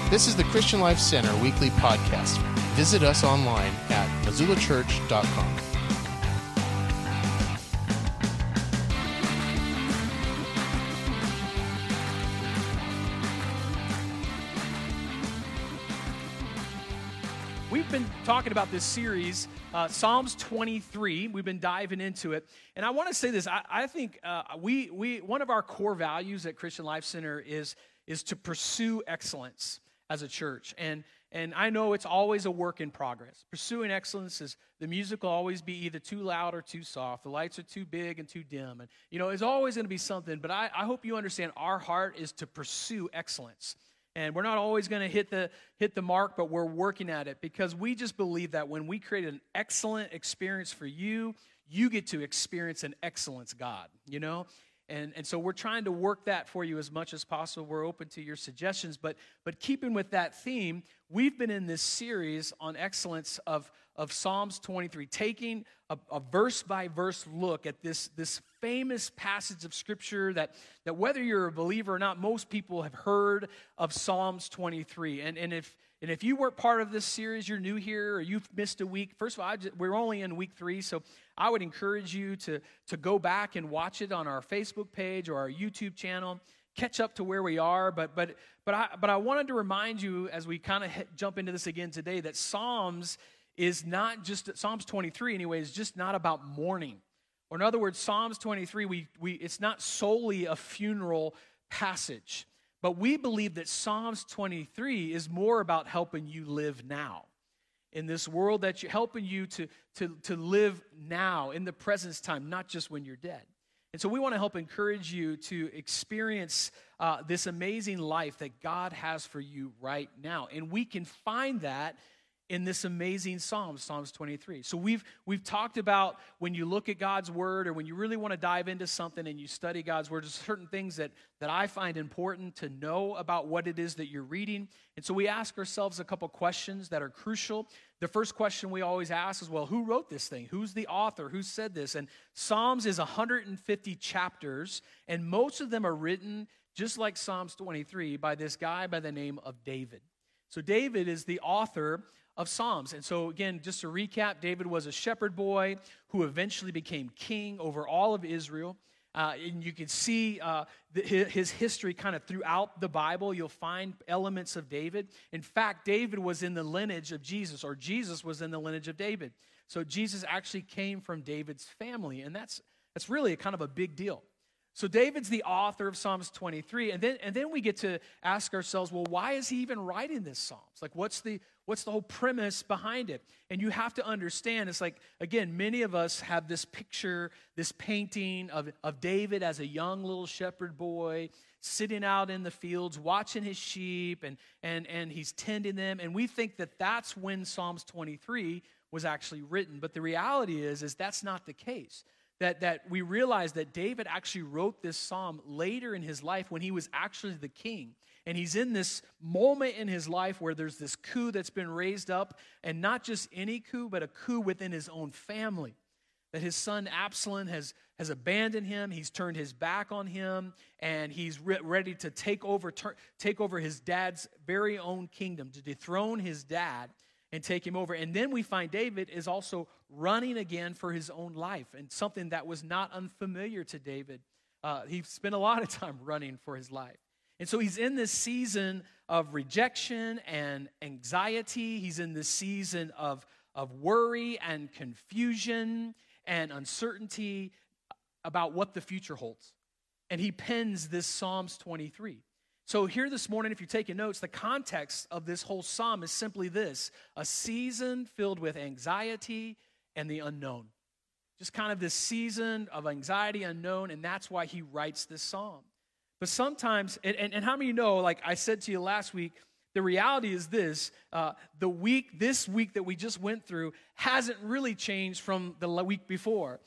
This is the Christian Life Center weekly podcast. Visit us online at missoulachurch.com. We've been talking about this series, Psalms 23. We've been diving into it. And I want to say this. I think we one of our core values at Christian Life Center is to pursue excellence as a church. And I know it's always a work in progress. Pursuing excellence is the music will always be either too loud or too soft. The lights are too big and too dim. And, it's always going to be something. But I hope you understand our heart is to pursue excellence. And we're not always going to hit the mark, but we're working at it because we just believe that when we create an excellent experience for you, you get to experience an excellence God, And so we're trying to work that for you as much as possible. We're open to your suggestions, but keeping with that theme, we've been in this series on excellence of Psalms 23, taking a verse-by-verse look at this famous passage of Scripture that whether you're a believer or not, most people have heard of Psalms 23. And if you weren't part of this series, you're new here, or you've missed a week, first of all, we're only in week 3, so I would encourage you to go back and watch it on our Facebook page or our YouTube channel, catch up to where we are. But I wanted to remind you as we kind of jump into this again today that Psalms 23 anyway, is just not about mourning. Or in other words, Psalms 23, it's not solely a funeral passage. But we believe that Psalms 23 is more about helping you live now. In this world that you're helping you to live now, in the present time, not just when you're dead. And so we want to help encourage you to experience this amazing life that God has for you right now. And we can find that in this amazing Psalms 23. So we've talked about when you look at God's Word or when you really want to dive into something and you study God's Word, there's certain things that I find important to know about what it is that you're reading. And so we ask ourselves a couple questions that are crucial. The first question we always ask is, well, who wrote this thing? Who's the author? Who said this? And Psalms is 150 chapters, and most of them are written, just like Psalms 23, by this guy by the name of David. So David is the author of Psalms. And so again, just to recap, David was a shepherd boy who eventually became king over all of Israel. And you can see his history kind of throughout the Bible. You'll find elements of David. In fact, David was in the lineage of Jesus, or Jesus was in the lineage of David. So Jesus actually came from David's family, and that's really kind of a big deal. So David's the author of Psalms 23, and then we get to ask ourselves, well, why is he even writing this Psalms? Like, what's the whole premise behind it? And you have to understand, it's like, again, many of us have this picture, this painting of David as a young little shepherd boy sitting out in the fields, watching his sheep, and he's tending them, and we think that that's when Psalms 23 was actually written. But the reality is that's not the case. That we realize that David actually wrote this psalm later in his life when he was actually the king. And he's in this moment in his life where there's this coup that's been raised up, and not just any coup, but a coup within his own family. That his son Absalom has abandoned him, he's turned his back on him, and he's ready to take over his dad's very own kingdom, to dethrone his dad and take him over. And then we find David is also running again for his own life, and something that was not unfamiliar to David. He spent a lot of time running for his life. And so he's in this season of rejection and anxiety. He's in this season of worry and confusion and uncertainty about what the future holds. And he pens this Psalms 23. So here this morning, if you're taking notes, the context of this whole psalm is simply this: a season filled with anxiety and the unknown. Just kind of this season of anxiety, unknown, and that's why he writes this psalm. But sometimes, and how many know, like I said to you last week, the reality is this: this week that we just went through hasn't really changed from the week before.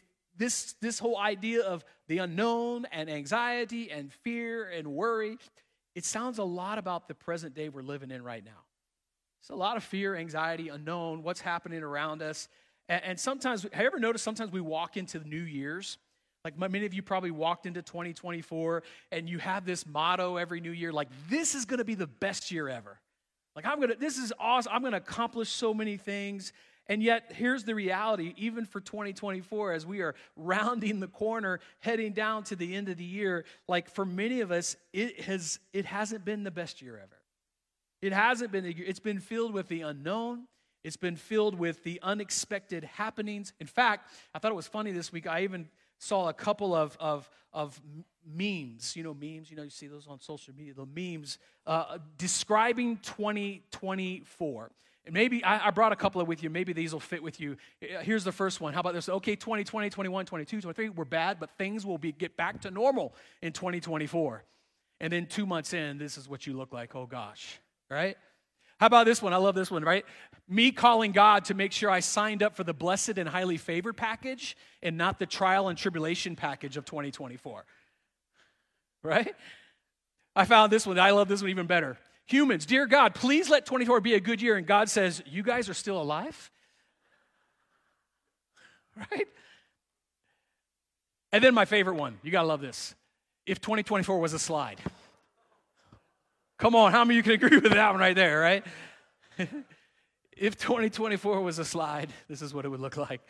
This whole idea of the unknown and anxiety and fear and worry, it sounds a lot about the present day we're living in right now. It's a lot of fear, anxiety, unknown, what's happening around us. And sometimes, have you ever noticed sometimes we walk into the New Year's Like many of you probably walked into 2024 and you have this motto every new year, like, this is going to be the best year ever. Like, this is awesome. I'm going to accomplish so many things. And yet, here's the reality, even for 2024, as we are rounding the corner, heading down to the end of the year, like for many of us, it hasn't been the best year ever. It hasn't been. It's been filled with the unknown. It's been filled with the unexpected happenings. In fact, I thought it was funny this week. I even saw a couple of memes. You know memes? You see those on social media, the memes describing 2024. And maybe I brought a couple with you. Maybe these will fit with you. Here's the first one. How about this? Okay, 2020, 21, 22, 23, we're bad, but things will get back to normal in 2024. And then 2 months in, this is what you look like. Oh, gosh, right? How about this one? I love this one, right? Me calling God to make sure I signed up for the blessed and highly favored package and not the trial and tribulation package of 2024, right? I found this one. I love this one even better. Humans, dear God, please let 24 be a good year. And God says, you guys are still alive? Right? And then my favorite one. You got to love this. If 2024 was a slide. Come on, how many of you can agree with that one right there, right? If 2024 was a slide, this is what it would look like.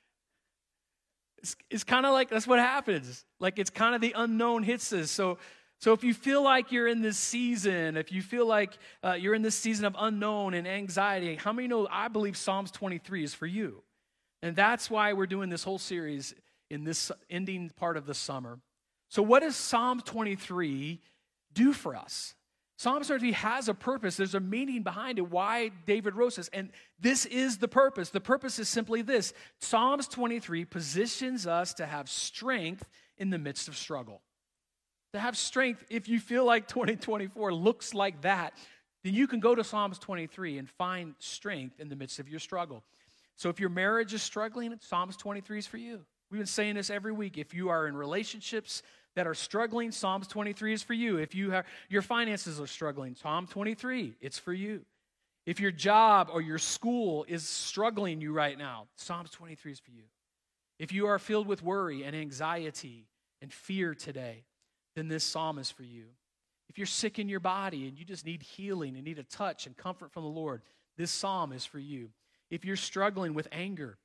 It's kind of like, that's what happens. Like, it's kind of the unknown hits us. So if you feel like you're in this season, if you feel like you're in this season of unknown and anxiety, how many know I believe Psalms 23 is for you? And that's why we're doing this whole series in this ending part of the summer. So what does Psalm 23 do for us? Psalm 23 has a purpose. There's a meaning behind it, why David wrote this. And this is the purpose. The purpose is simply this. Psalms 23 positions us to have strength in the midst of struggle. To have strength, if you feel like 2024 looks like that, then you can go to Psalms 23 and find strength in the midst of your struggle. So if your marriage is struggling, Psalms 23 is for you. We've been saying this every week. If you are in relationships that are struggling, Psalms 23 is for you. If your finances are struggling, Psalm 23, it's for you. If your job or your school is struggling you right now, Psalms 23 is for you. If you are filled with worry and anxiety and fear today, then this psalm is for you. If you're sick in your body and you just need healing and need a touch and comfort from the Lord, this psalm is for you. If you're struggling with anger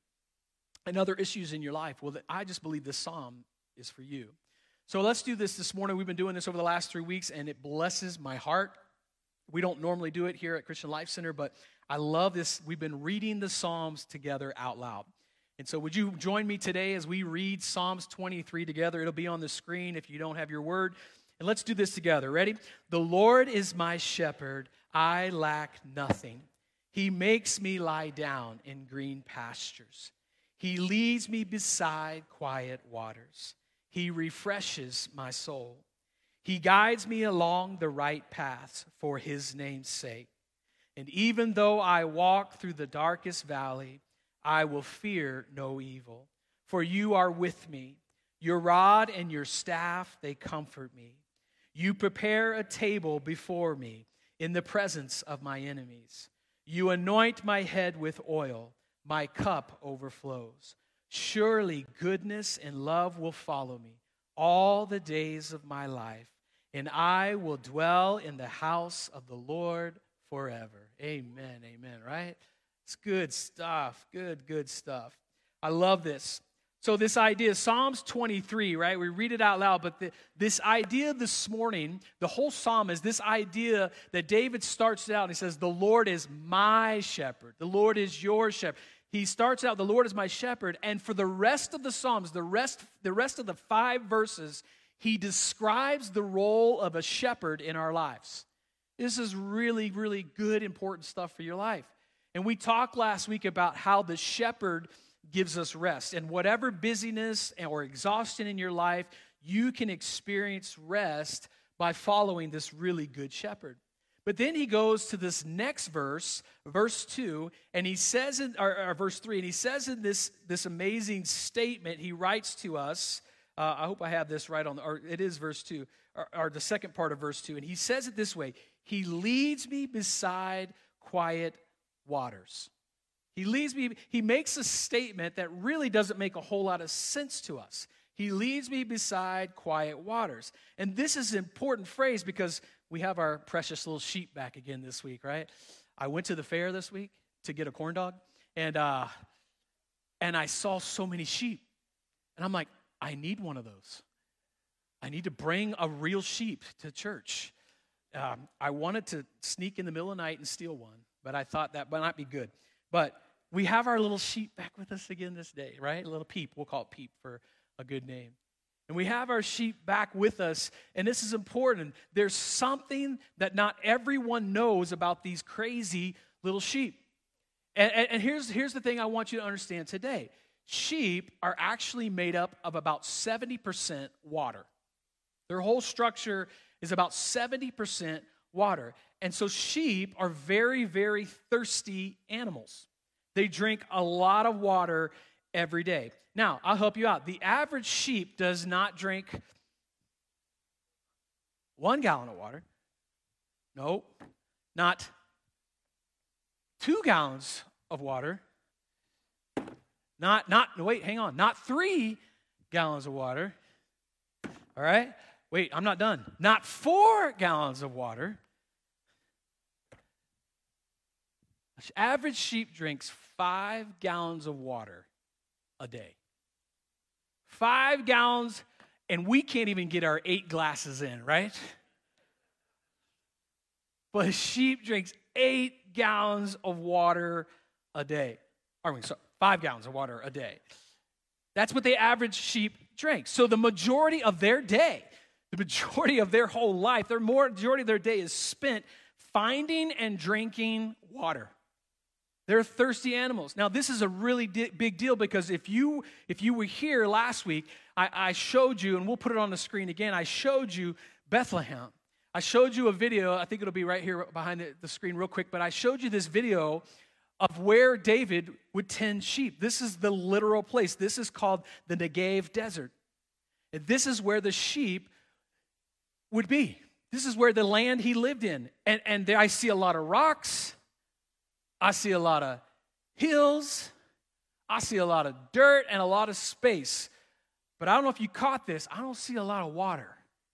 and other issues in your life, well, I just believe this psalm is for you. So let's do this morning. We've been doing this over the last 3 weeks, and it blesses my heart. We don't normally do it here at Christian Life Center, but I love this. We've been reading the Psalms together out loud. And so would you join me today as we read Psalms 23 together? It'll be on the screen if you don't have your word. And let's do this together. Ready? The Lord is my shepherd. I lack nothing. He makes me lie down in green pastures. He leads me beside quiet waters. He refreshes my soul. He guides me along the right paths for his name's sake. And even though I walk through the darkest valley, I will fear no evil. For you are with me. Your rod and your staff, they comfort me. You prepare a table before me in the presence of my enemies. You anoint my head with oil. My cup overflows. Surely goodness and love will follow me all the days of my life, and I will dwell in the house of the Lord forever. Amen, amen, right? It's good stuff, good stuff. I love this. So this idea, Psalms 23, right? We read it out loud, but this idea this morning, the whole psalm is this idea that David starts it out and he says, the Lord is my shepherd. The Lord is your shepherd. He starts out, the Lord is my shepherd, and for the rest of the Psalms, the rest of the 5 verses, he describes the role of a shepherd in our lives. This is really, really good, important stuff for your life. And we talked last week about how the shepherd gives us rest. And whatever busyness or exhaustion in your life, you can experience rest by following this really good shepherd. But then he goes to this next verse, verse 2, and he says or verse 3, and he says in this amazing statement, he writes to us, I hope I have this right or it is verse 2, or the second part of verse 2, and he says it this way, he leads me beside quiet waters. He leads me, he makes a statement that really doesn't make a whole lot of sense to us. He leads me beside quiet waters. And this is an important phrase because we have our precious little sheep back again this week, right? I went to the fair this week to get a corn dog, and I saw so many sheep. And I'm like, I need one of those. I need to bring a real sheep to church. I wanted to sneak in the middle of the night and steal one, but I thought that might not be good. But we have our little sheep back with us again this day, right? A little Peep. We'll call it Peep for a good name. And we have our sheep back with us, and this is important. There's something that not everyone knows about these crazy little sheep. And here's the thing I want you to understand today. Sheep are actually made up of about 70% water. Their whole structure is about 70% water. And so sheep are very, very thirsty animals. They drink a lot of water every day. Now, I'll help you out. The average sheep does not drink 1 gallon of water. No, not 2 gallons of water. Not 3 gallons of water. All right? Wait, I'm not done. Not 4 gallons of water. Average sheep drinks 5 gallons of water a day. 5 gallons, and we can't even get our 8 glasses in, right? But a sheep drinks 8 gallons of water a day. 5 gallons of water a day. That's what the average sheep drinks. So the majority of their day, the majority of their whole life, the majority of their day is spent finding and drinking water. They're thirsty animals. Now, this is a really big deal because if you were here last week, I showed you, and we'll put it on the screen again, I showed you Bethlehem. I showed you a video, I think it'll be right here behind the screen real quick, but I showed you this video of where David would tend sheep. This is the literal place. This is called the Negev Desert. And this is where the sheep would be. This is where the land he lived in. And there I see a lot of rocks. I see a lot of hills. I see a lot of dirt and a lot of space. But I don't know if you caught this. I don't see a lot of water.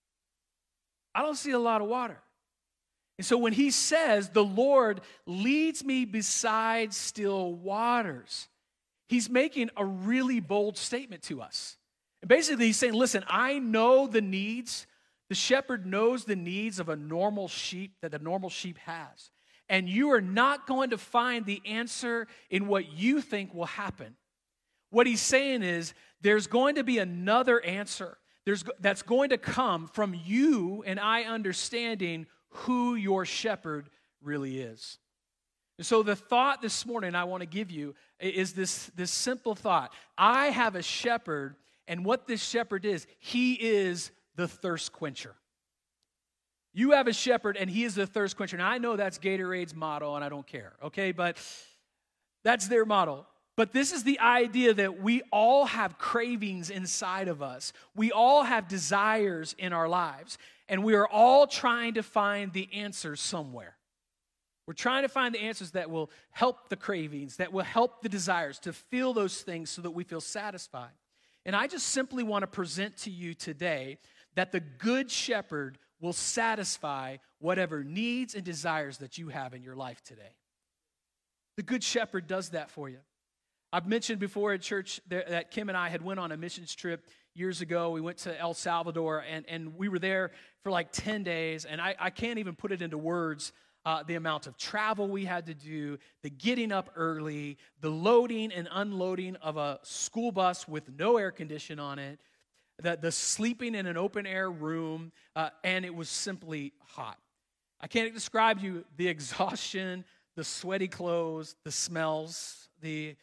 I don't see a lot of water. And so when he says, the Lord leads me beside still waters, he's making a really bold statement to us. And basically he's saying, listen, I know the needs. The shepherd knows the needs of a normal sheep that the normal sheep has. And you are not going to find the answer in what you think will happen. What he's saying is there's going to be another answer that's going to come from you and I understanding who your shepherd really is. And so the thought this morning I want to give you is this simple thought. I have a shepherd, and what this shepherd is, he is the thirst quencher. You have a shepherd, and he is the thirst quencher. Now, I know that's Gatorade's motto, and I don't care, okay? But that's their motto. But this is the idea that we all have cravings inside of us. We all have desires in our lives, and we are all trying to find the answers somewhere. We're trying to find the answers that will help the cravings, that will help the desires, to feel those things so that we feel satisfied. And I just simply want to present to you today that the good shepherd will satisfy whatever needs and desires that you have in your life today. The good shepherd does that for you. I've mentioned before at church that Kim and I had went on a missions trip years ago. We went to El Salvador, and we were there for like 10 days, and I can't even put it into words, the amount of travel we had to do, the getting up early, the loading and unloading of a school bus with no air condition on it, the sleeping in an open-air room, and it was simply hot. I can't describe you the exhaustion, the sweaty clothes, the smells, the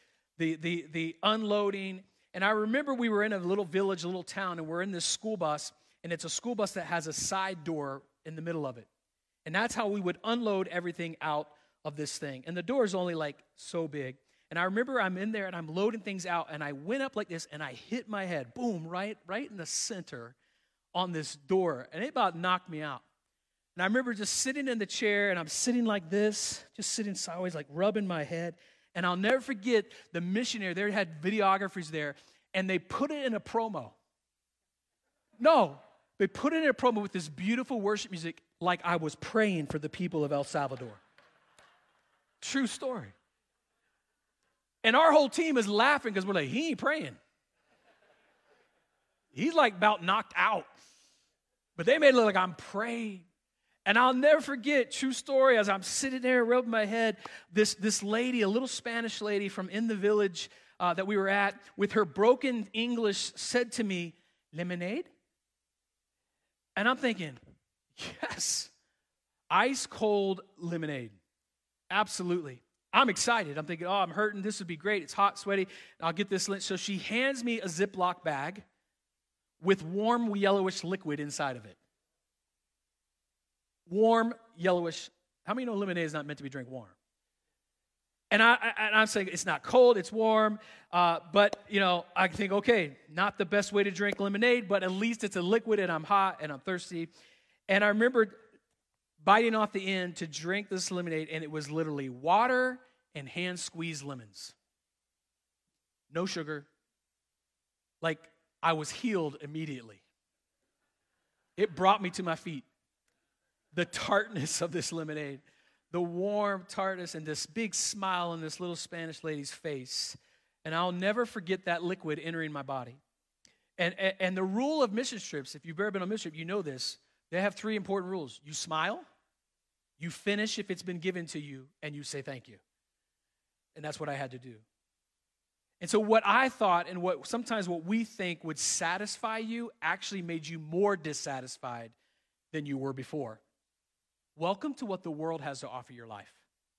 unloading. And I remember we were in a little village, a little town, and we're in this school bus, and it's a school bus that has a side door in the middle of it. And that's how we would unload everything out of this thing. And the door is only like so big. And I remember I'm in there and I'm loading things out, and I went up like this and I hit my head, boom, right in the center on this door. And it about knocked me out. And I remember just sitting in the chair, and I'm sitting like this, just sitting sideways, like rubbing my head. And I'll never forget the missionary. They had videographers there, and they put it in a promo. No, they put it in a promo with this beautiful worship music like I was praying for the people of El Salvador. True story. And our whole team is laughing because we're like, he ain't praying. He's like about knocked out. But they made it look like I'm praying. And I'll never forget, true story, as I'm sitting there rubbing my head, this lady, a little Spanish lady from in the village that we were at, with her broken English, said to me, lemonade? And I'm thinking, yes, ice cold lemonade. Absolutely. I'm excited. I'm thinking, oh, I'm hurting. This would be great. It's hot, sweaty. I'll get this. So she hands me a Ziploc bag with warm yellowish liquid inside of it. Warm yellowish. How many know lemonade is not meant to be drank warm? And I'm saying it's not cold, it's warm. But, I think, okay, not the best way to drink lemonade, but at least it's a liquid and I'm hot and I'm thirsty. And I remember biting off the end to drink this lemonade, and it was literally water and hand-squeezed lemons. No sugar. Like, I was healed immediately. It brought me to my feet. The tartness of this lemonade, the warm tartness, and this big smile on this little Spanish lady's face. And I'll never forget that liquid entering my body. And the rule of mission trips, if you've ever been on a mission trip, you know this. They have 3 important rules. You smile, you finish if it's been given to you, and you say thank you. And that's what I had to do. And so what I thought and sometimes what we think would satisfy you actually made you more dissatisfied than you were before. Welcome to what the world has to offer your life.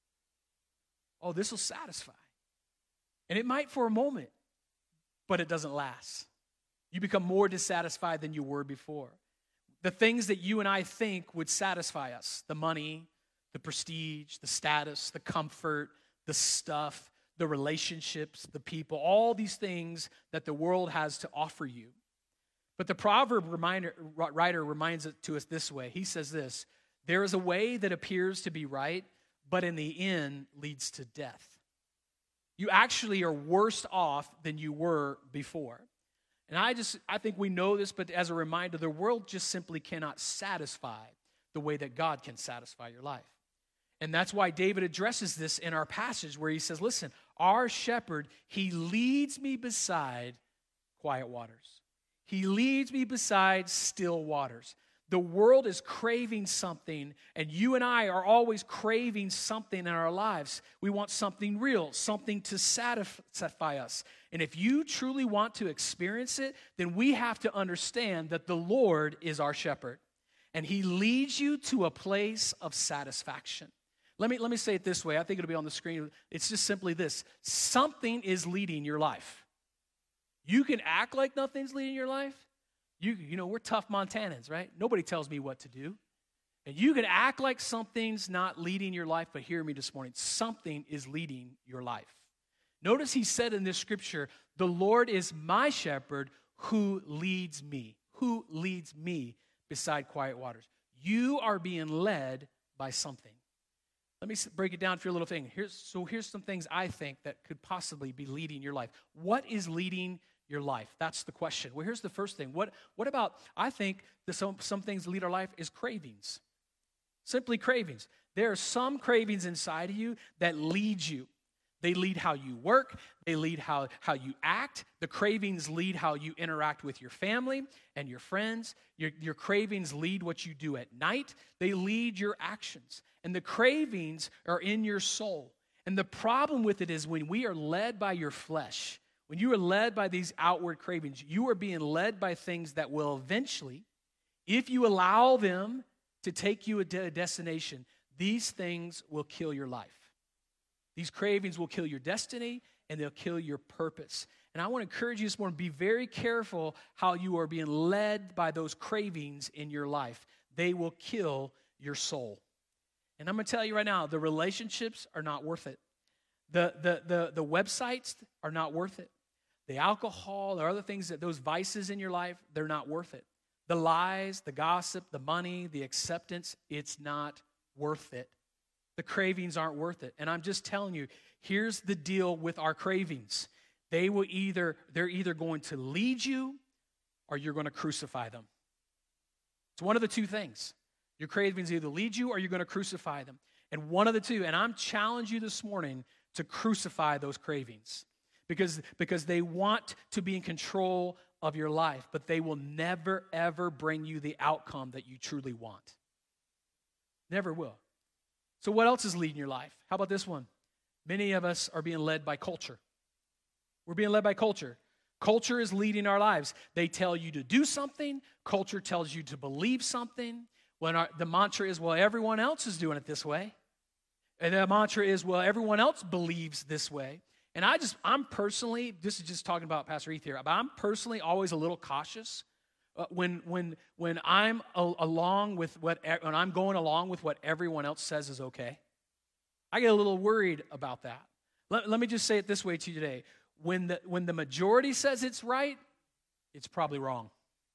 Oh, this will satisfy. And it might for a moment, but it doesn't last. You become more dissatisfied than you were before. The things that you and I think would satisfy us, the money, the prestige, the status, the comfort, the stuff, the relationships, the people, all these things that the world has to offer you. But the proverb writer reminds it to us this way. He says this, there is a way that appears to be right, but in the end leads to death. You actually are worse off than you were before. And I think we know this, but as a reminder, the world just simply cannot satisfy the way that God can satisfy your life. And that's why David addresses this in our passage where he says, listen, our shepherd, he leads me beside quiet waters. He leads me beside still waters. The world is craving something, and you and I are always craving something in our lives. We want something real, something to satisfy us. And if you truly want to experience it, then we have to understand that the Lord is our shepherd, and he leads you to a place of satisfaction. Let me say it this way. I think it'll be on the screen. It's just simply this. Something is leading your life. You can act like nothing's leading your life. You know, we're tough Montanans, right? Nobody tells me what to do. And you can act like something's not leading your life, but hear me this morning. Something is leading your life. Notice he said in this scripture, the Lord is my shepherd who leads me beside quiet waters. You are being led by something. Let me break it down for you a little thing. Here's some things I think that could possibly be leading your life. What is leading your life? That's the question. Well, here's the first thing. What about, I think that some things that lead our life is cravings. Simply cravings. There are some cravings inside of you that lead you. They lead how you work. They lead how you act. The cravings lead how you interact with your family and your friends. Your cravings lead what you do at night. They lead your actions. And the cravings are in your soul. And the problem with it is when we are led by your flesh, when you are led by these outward cravings, you are being led by things that will eventually, if you allow them to take you to a destination, these things will kill your life. These cravings will kill your destiny, and they'll kill your purpose. And I want to encourage you this morning, be very careful how you are being led by those cravings in your life. They will kill your soul. And I'm going to tell you right now, the relationships are not worth it. The websites are not worth it. The alcohol or other things, those vices in your life, they're not worth it. The lies, the gossip, the money, the acceptance, it's not worth it. The cravings aren't worth it. And I'm just telling you, here's the deal with our cravings. They're either going to lead you or you're going to crucify them. It's one of the two things. Your cravings either lead you or you're going to crucify them. And one of the two. And I'm challenging you this morning to crucify those cravings because they want to be in control of your life, but they will never, ever bring you the outcome that you truly want. Never will. So what else is leading your life? How about this one? Many of us are being led by culture. We're being led by culture. Culture is leading our lives. They tell you to do something. Culture tells you to believe something. When the mantra is, well, everyone else is doing it this way. And the mantra is, well, everyone else believes this way. And I'm personally, this is just talking about Pastor Heath here, but I'm personally always a little cautious when I'm when I'm going along with what everyone else says is okay. I get a little worried about that. Let me just say it this way to you today. When the majority says it's right, it's probably wrong.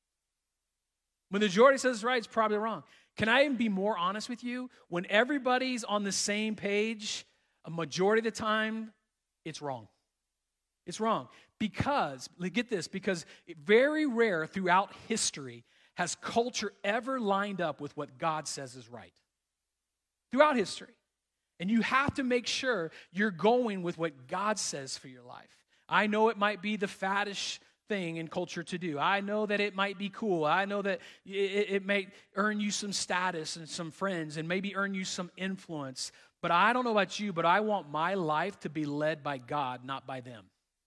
When the majority says it's right, it's probably wrong. Can I even be more honest with you? When everybody's on the same page, a majority of the time, it's wrong. It's wrong. Because, get this, because very rare throughout history has culture ever lined up with what God says is right. Throughout history. And you have to make sure you're going with what God says for your life. I know it might be the faddish thing in culture to do. I know that it might be cool. I know that it may earn you some status and some friends and maybe earn you some influence. But I don't know about you, but I want my life to be led by God, not by them.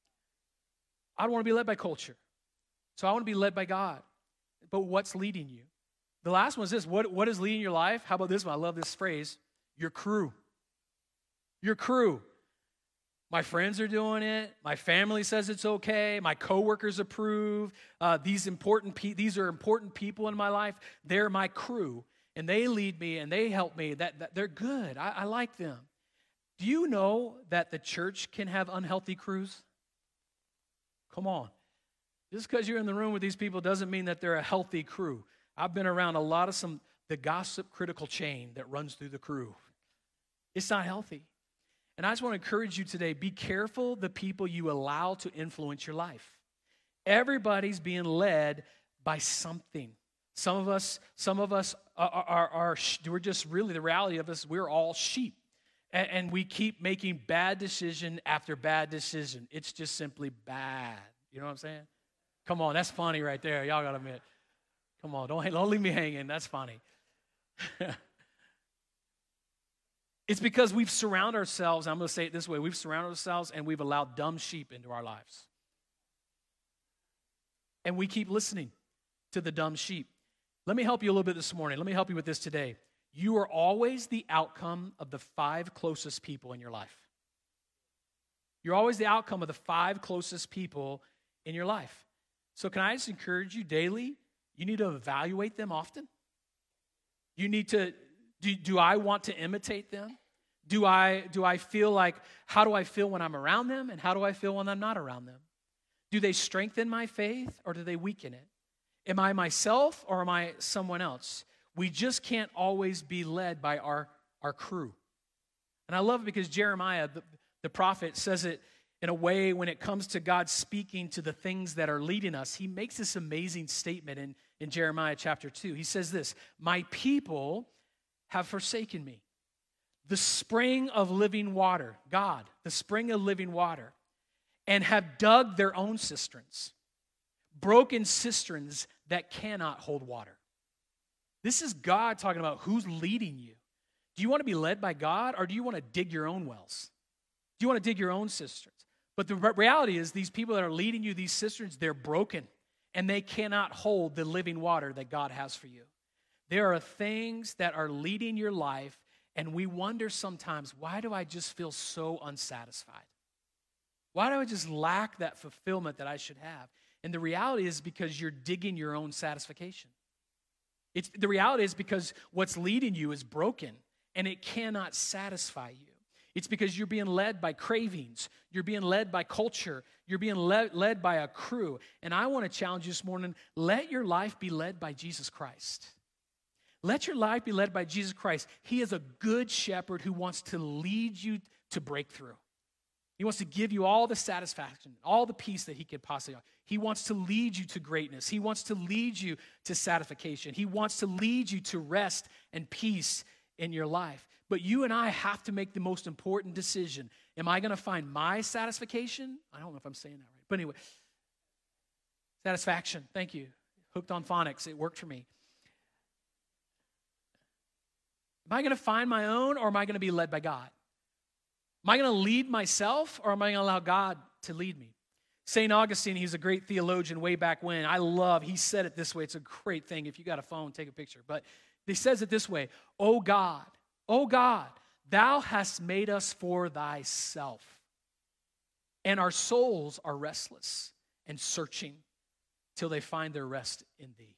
I don't want to be led by culture. So I want to be led by God. But what's leading you? The last one is this. What is leading your life? How about this one? I love this phrase. Your crew. Your crew. My friends are doing it. My family says it's okay. My coworkers approve. These are important people in my life. They're my crew, and they lead me and they help me. That they're good. I like them. Do you know that the church can have unhealthy crews? Come on. Just because you're in the room with these people doesn't mean that they're a healthy crew. I've been around a lot of the gossip critical chain that runs through the crew. It's not healthy. And I just want to encourage you today, be careful the people you allow to influence your life. Everybody's being led by something. Some of us we're just really, the reality of us, we're all sheep. And we keep making bad decision after bad decision. It's just simply bad. You know what I'm saying? Come on, that's funny right there. Y'all got to admit. Come on, don't leave me hanging. That's funny. It's because we've surrounded ourselves, I'm going to say it this way, we've surrounded ourselves and we've allowed dumb sheep into our lives. And we keep listening to the dumb sheep. Let me help you a little bit this morning. Let me help you with this today. You are always the outcome of the 5 closest people in your life. You're always the outcome of the 5 closest people in your life. So can I just encourage you daily, you need to evaluate them often. You need to, do I want to imitate them? Do I feel like, how do I feel when I'm around them, and how do I feel when I'm not around them? Do they strengthen my faith, or do they weaken it? Am I myself, or am I someone else? We just can't always be led by our crew. And I love it because Jeremiah, the prophet, says it in a way when it comes to God speaking to the things that are leading us. He makes this amazing statement in Jeremiah chapter 2. He says this, "My people have forsaken me, the spring of living water," God, the spring of living water, "and have dug their own cisterns, broken cisterns that cannot hold water." This is God talking about who's leading you. Do you want to be led by God, or do you want to dig your own wells? Do you want to dig your own cisterns? But the reality is these people that are leading you, these cisterns, they're broken, and they cannot hold the living water that God has for you. There are things that are leading your life, and we wonder sometimes, why do I just feel so unsatisfied? Why do I just lack that fulfillment that I should have? And the reality is because you're digging your own satisfaction. The reality is because what's leading you is broken, and it cannot satisfy you. It's because you're being led by cravings. You're being led by culture. You're being led by a crew. And I want to challenge you this morning, let your life be led by Jesus Christ. Let your life be led by Jesus Christ. He is a good shepherd who wants to lead you to breakthrough. He wants to give you all the satisfaction, all the peace that he could possibly offer. He wants to lead you to greatness. He wants to lead you to satisfaction. He wants to lead you to rest and peace in your life. But you and I have to make the most important decision. Am I going to find my satisfaction? I don't know if I'm saying that right. But anyway, satisfaction. Thank you. Hooked on phonics. It worked for me. Am I going to find my own, or am I going to be led by God? Am I going to lead myself, or am I going to allow God to lead me? St. Augustine, he's a great theologian way back when. He said it this way. It's a great thing. If you got a phone, take a picture. But he says it this way: O God, thou hast made us for thyself, and our souls are restless and searching till they find their rest in thee.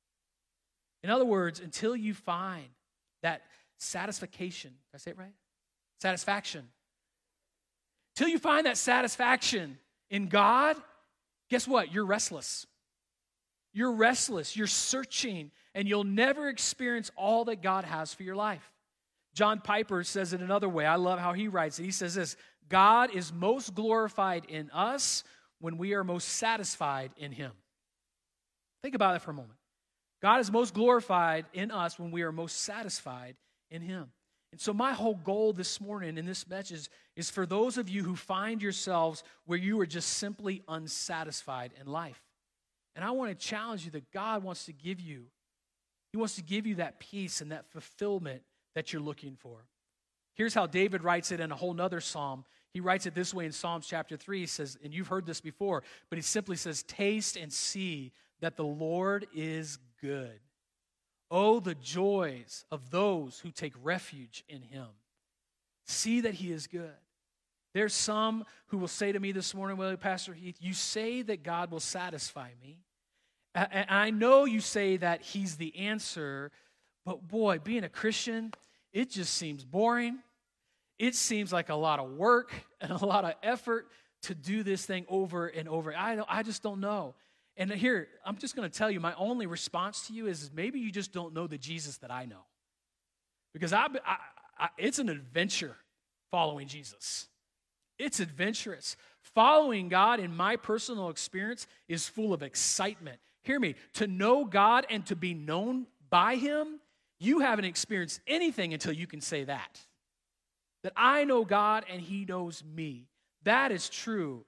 In other words, until you find that satisfaction, did I say it right? Satisfaction. Till you find that satisfaction in God, guess what? You're restless. You're restless. You're searching, and you'll never experience all that God has for your life. John Piper says it another way. I love how he writes it. He says this: God is most glorified in us when we are most satisfied in him. Think about that for a moment. God is most glorified in us when we are most satisfied in him. And so my whole goal this morning in this message is for those of you who find yourselves where you are just simply unsatisfied in life. And I want to challenge you that God wants to give you, he wants to give you that peace and that fulfillment that you're looking for. Here's how David writes it in a whole nother psalm. He writes it this way in Psalms chapter 3. He says, and you've heard this before, but he simply says, taste and see that the Lord is good. Oh, the joys of those who take refuge in him. See that he is good. There's some who will say to me this morning, well, Pastor Heath, you say that God will satisfy me. And I know you say that he's the answer, but boy, being a Christian, it just seems boring. It seems like a lot of work and a lot of effort to do this thing over and over. I just don't know. And here, I'm just going to tell you, my only response to you is maybe you just don't know the Jesus that I know. Because it's an adventure following Jesus. It's adventurous. Following God, in my personal experience, is full of excitement. Hear me, to know God and to be known by him, you haven't experienced anything until you can say that. That I know God and he knows me. That is true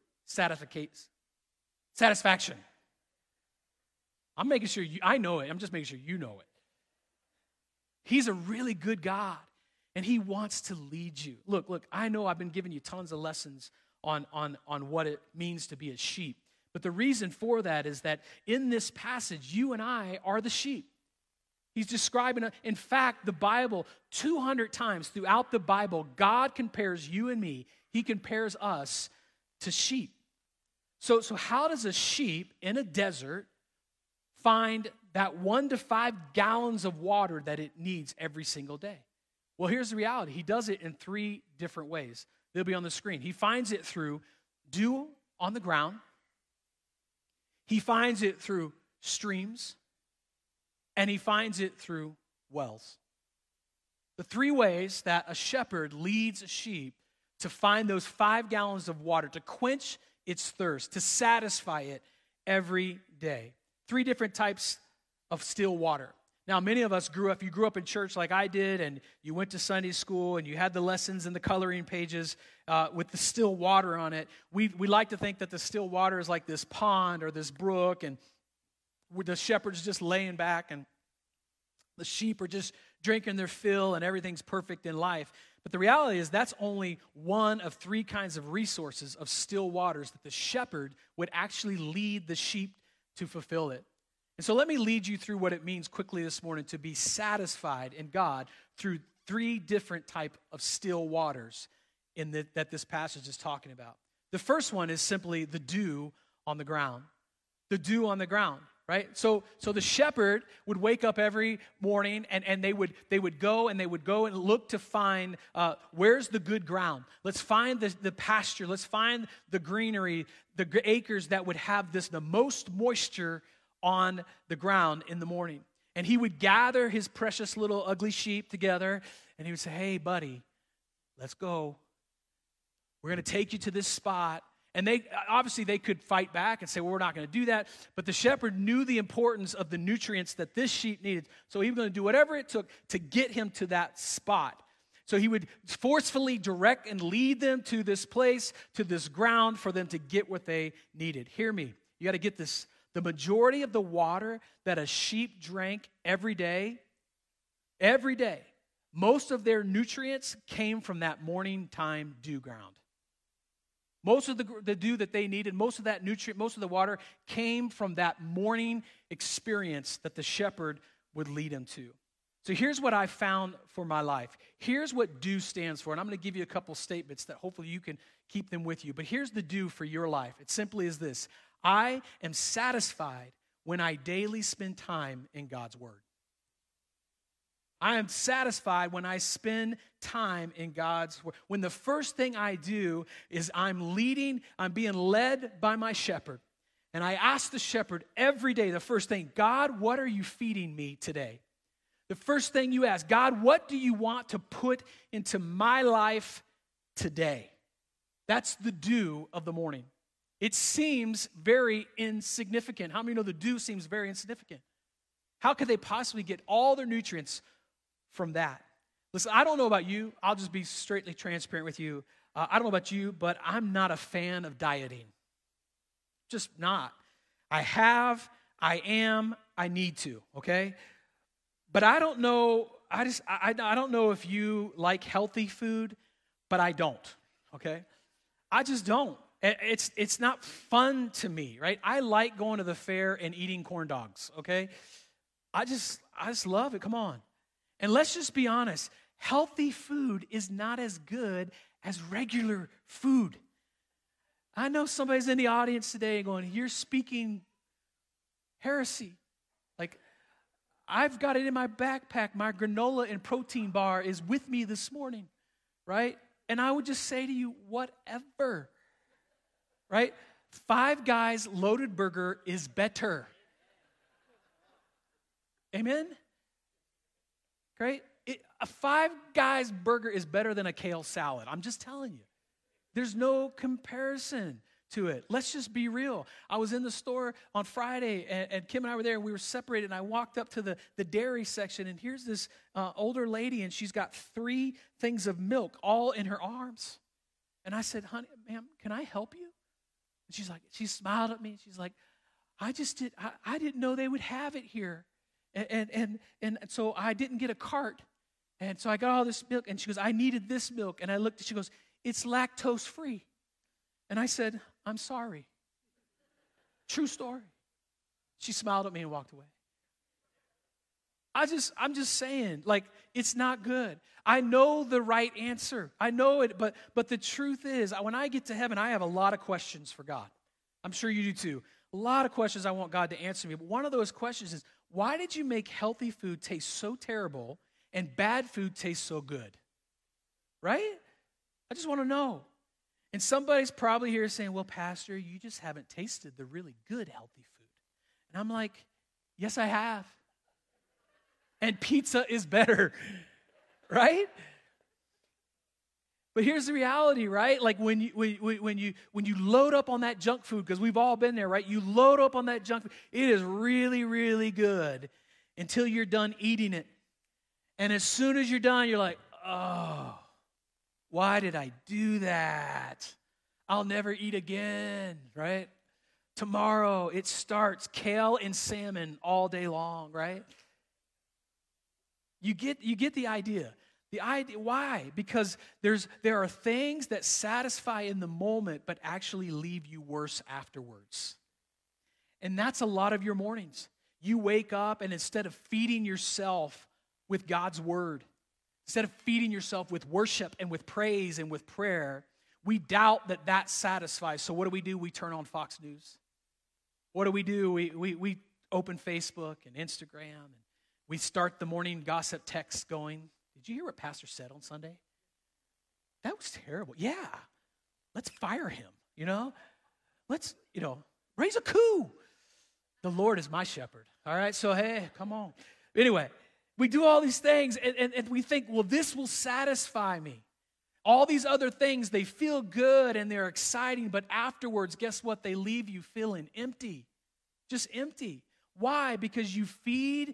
satisfaction. I'm making sure I know it. I'm just making sure you know it. He's a really good God, and he wants to lead you. Look, I know I've been giving you tons of lessons on what it means to be a sheep. But the reason for that is that in this passage, you and I are the sheep. He's describing, in fact, the Bible, 200 times throughout the Bible, God compares you and me, he compares us to sheep. So how does a sheep in a desert find that 1 to 5 gallons of water that it needs every single day? Well, here's the reality. He does it in 3 different ways. They'll be on the screen. He finds it through dew on the ground. He finds it through streams. And he finds it through wells. The 3 ways that a shepherd leads a sheep to find those 5 gallons of water, to quench its thirst, to satisfy it every day. 3 different types of still water. Now, many of us grew up in church like I did, and you went to Sunday school, and you had the lessons and the coloring pages with the still water on it. We like to think that the still water is like this pond or this brook, and the shepherd's just laying back, and the sheep are just drinking their fill, and everything's perfect in life. But the reality is that's only one of 3 kinds of resources of still waters that the shepherd would actually lead the sheep to fulfill it. And so let me lead you through what it means quickly this morning to be satisfied in God through 3 different type of still waters that this passage is talking about. The first one is simply the dew on the ground. The dew on the ground, right? So the shepherd would wake up every morning and they would go and look to find where's the good ground. Let's find the pasture. Let's find the greenery, the acres that would have the most moisture on the ground in the morning. And he would gather his precious little ugly sheep together and he would say, hey, buddy, let's go. We're going to take you to this spot. And they could fight back and say, well, we're not going to do that. But the shepherd knew the importance of the nutrients that this sheep needed. So he was going to do whatever it took to get him to that spot. So he would forcefully direct and lead them to this place, to this ground, for them to get what they needed. Hear me. You got to get this. The majority of the water that a sheep drank every day, most of their nutrients came from that morning time dew ground. Most of the dew that they needed, most of that nutrient, most of the water came from that morning experience that the shepherd would lead him to. So here's what I found for my life. Here's what dew stands for. And I'm going to give you a couple statements that hopefully you can keep them with you. But here's the dew for your life. It simply is this. I am satisfied when I daily spend time in God's Word. I am satisfied when I spend time in God's Word. When the first thing I do is I'm being led by my shepherd. And I ask the shepherd every day, the first thing, God, what are you feeding me today? The first thing you ask, God, what do you want to put into my life today? That's the dew of the morning. It seems very insignificant. How many know the dew seems very insignificant? How could they possibly get all their nutrients from that? Listen, I don't know about you. I'll just be straightly transparent with you. I don't know about you, but I'm not a fan of dieting. Just not. I need to, okay? But I don't know, I don't know if you like healthy food, but I don't, okay? I just don't. It's not fun to me, right? I like going to the fair and eating corn dogs, okay? I just love it. Come on. And let's just be honest. Healthy food is not as good as regular food. I know somebody's in the audience today going, you're speaking heresy. Like, I've got it in my backpack. My granola and protein bar is with me this morning, right? And I would just say to you, whatever, right? Five Guys loaded burger is better. Amen? Great. A Five Guys burger is better than a kale salad. I'm just telling you. There's no comparison to it. Let's just be real. I was in the store on Friday, and Kim and I were there, and we were separated, and I walked up to the dairy section, and here's this older lady, and she's got 3 things of milk all in her arms. And I said, honey, ma'am, can I help you? And she smiled at me, and she's like, I didn't know they would have it here. And so I didn't get a cart. And so I got all this milk, and she goes, I needed this milk. And I looked, and she goes, it's lactose free. And I said, I'm sorry. True story. She smiled at me and walked away. I'm just saying, like, it's not good. I know the right answer. I know it, but the truth is, when I get to heaven, I have a lot of questions for God. I'm sure you do too. A lot of questions I want God to answer me. But one of those questions is, why did you make healthy food taste so terrible and bad food taste so good? Right? I just want to know. And somebody's probably here saying, well, Pastor, you just haven't tasted the really good healthy food. And I'm like, yes, I have. And pizza is better, right? But here's the reality, right? Like when you load up on that junk food, because we've all been there, right? You load up on that junk food. It is really, really good until you're done eating it. And as soon as you're done, you're like, oh, why did I do that? I'll never eat again, right? Tomorrow it starts kale and salmon all day long, right? You get the idea. The idea, why? Because there are things that satisfy in the moment but actually leave you worse afterwards. And that's a lot of your mornings. You wake up and instead of feeding yourself with God's word, instead of feeding yourself with worship and with praise and with prayer, we doubt that satisfies. So what do? We turn on Fox News. What do? We open Facebook and Instagram, and we start the morning gossip texts going. Did you hear what Pastor said on Sunday? That was terrible. Yeah. Let's fire him, Let's, raise a coup. The Lord is my shepherd. All right, so hey, come on. Anyway, we do all these things, and we think, well, this will satisfy me. All these other things, they feel good and they're exciting, but afterwards, guess what? They leave you feeling empty, just empty. Why? Because you feed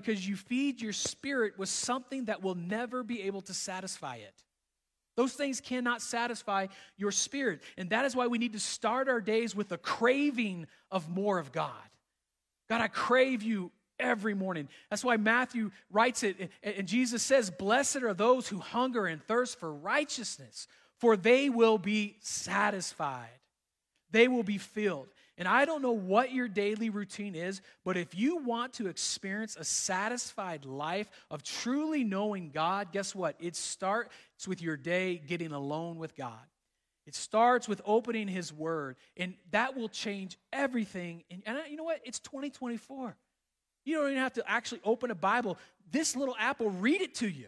your spirit with something that will never be able to satisfy it. Those things cannot satisfy your spirit. And that is why we need to start our days with a craving of more of God. God, I crave you every morning. That's why Matthew writes it, and Jesus says, "Blessed are those who hunger and thirst for righteousness, for they will be satisfied." They will be filled. And I don't know what your daily routine is, but if you want to experience a satisfied life of truly knowing God, guess what? It starts with your day getting alone with God. It starts with opening His Word, and that will change everything. And you know what? It's 2024. You don't even have to actually open a Bible. This little app will read it to you.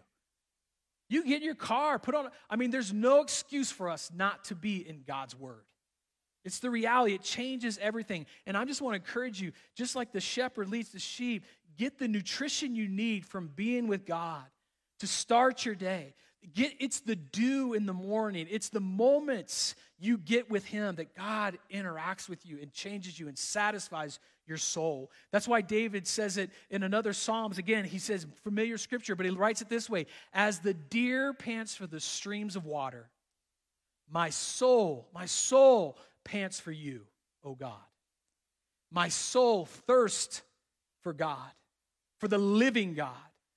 You get in your car, there's no excuse for us not to be in God's Word. It's the reality. It changes everything. And I just want to encourage you, just like the shepherd leads the sheep, get the nutrition you need from being with God to start your day. It's the dew in the morning. It's the moments you get with Him that God interacts with you and changes you and satisfies your soul. That's why David says it in another Psalms. Again, he says familiar scripture, but he writes it this way: "As the deer pants for the streams of water, my soul pants for you, O God. My soul thirsts for God, for the living God.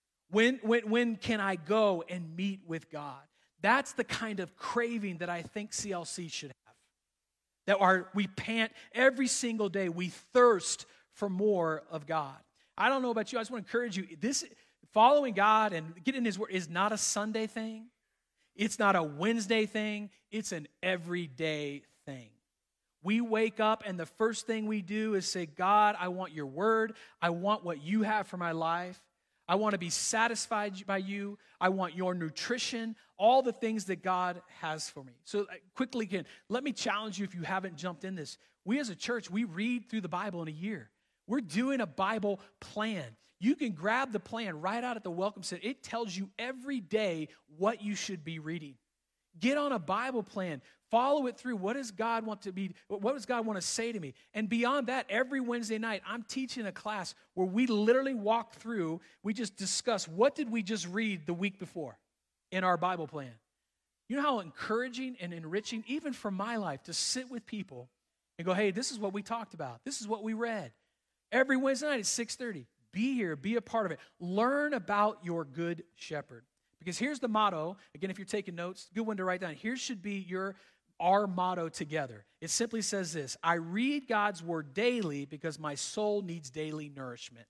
When can I go and meet with God?" That's the kind of craving that I think CLC should have. We pant every single day. We thirst for more of God. I don't know about you. I just want to encourage you. This following God and getting in His Word is not a Sunday thing. It's not a Wednesday thing. It's an everyday thing. We wake up and the first thing we do is say, "God, I want your Word. I want what you have for my life. I want to be satisfied by you. I want your nutrition, all the things that God has for me." So quickly again, let me challenge you if you haven't jumped in this. We as a church, we read through the Bible in a year. We're doing a Bible plan. You can grab the plan right out at the Welcome Center. It tells you every day what you should be reading. Get on a Bible plan. Follow it through. What does God want to say to me? And beyond that, every Wednesday night, I'm teaching a class where we literally walk through, we just discuss what did we just read the week before in our Bible plan. You know how encouraging and enriching, even for my life, to sit with people and go, "Hey, this is what we talked about. This is what we read." Every Wednesday night at 6:30. Be here. Be a part of it. Learn about your good shepherd. Because here's the motto. Again, if you're taking notes, good one to write down. Here should be our motto together. It simply says this: "I read God's Word daily because my soul needs daily nourishment."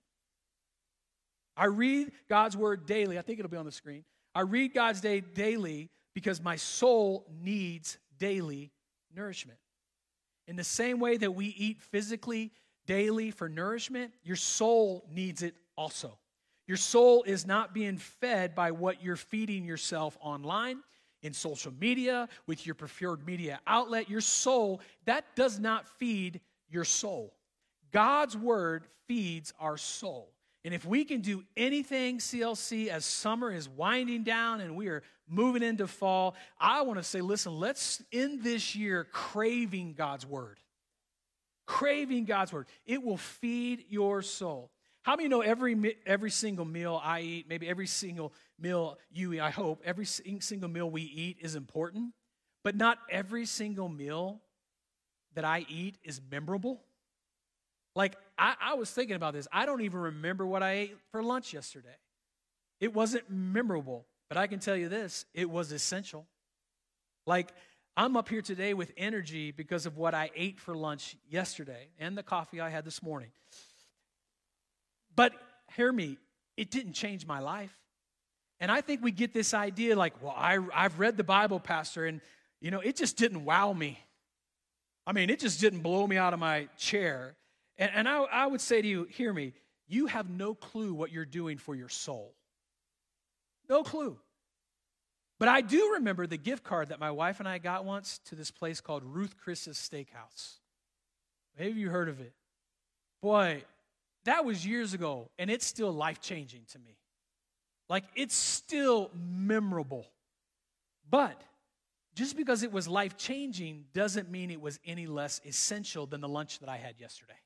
I read God's Word daily. I think it'll be on the screen. I read God's Day daily because my soul needs daily nourishment. In the same way that we eat physically daily for nourishment, your soul needs it also. Your soul is not being fed by what you're feeding yourself online, in social media, with your preferred media outlet. Your soul, that does not feed your soul. God's Word feeds our soul. And if we can do anything, CLC, as summer is winding down and we are moving into fall, I want to say, listen, let's end this year craving God's Word. Craving God's Word. It will feed your soul. How many know every single meal I eat, maybe every single meal you eat, I hope, every single meal we eat is important, but not every single meal that I eat is memorable? Like, I was thinking about this. I don't even remember what I ate for lunch yesterday. It wasn't memorable, but I can tell you this, it was essential. Like, I'm up here today with energy because of what I ate for lunch yesterday and the coffee I had this morning. But hear me, it didn't change my life. And I think we get this idea like, well, I've read the Bible, Pastor, and, it just didn't wow me. I mean, it just didn't blow me out of my chair. And I would say to you, hear me, you have no clue what you're doing for your soul. No clue. But I do remember the gift card that my wife and I got once to this place called Ruth Chris's Steakhouse. Maybe you heard of it. Boy, that was years ago, and it's still life-changing to me. Like, it's still memorable. But just because it was life-changing doesn't mean it was any less essential than the lunch that I had yesterday.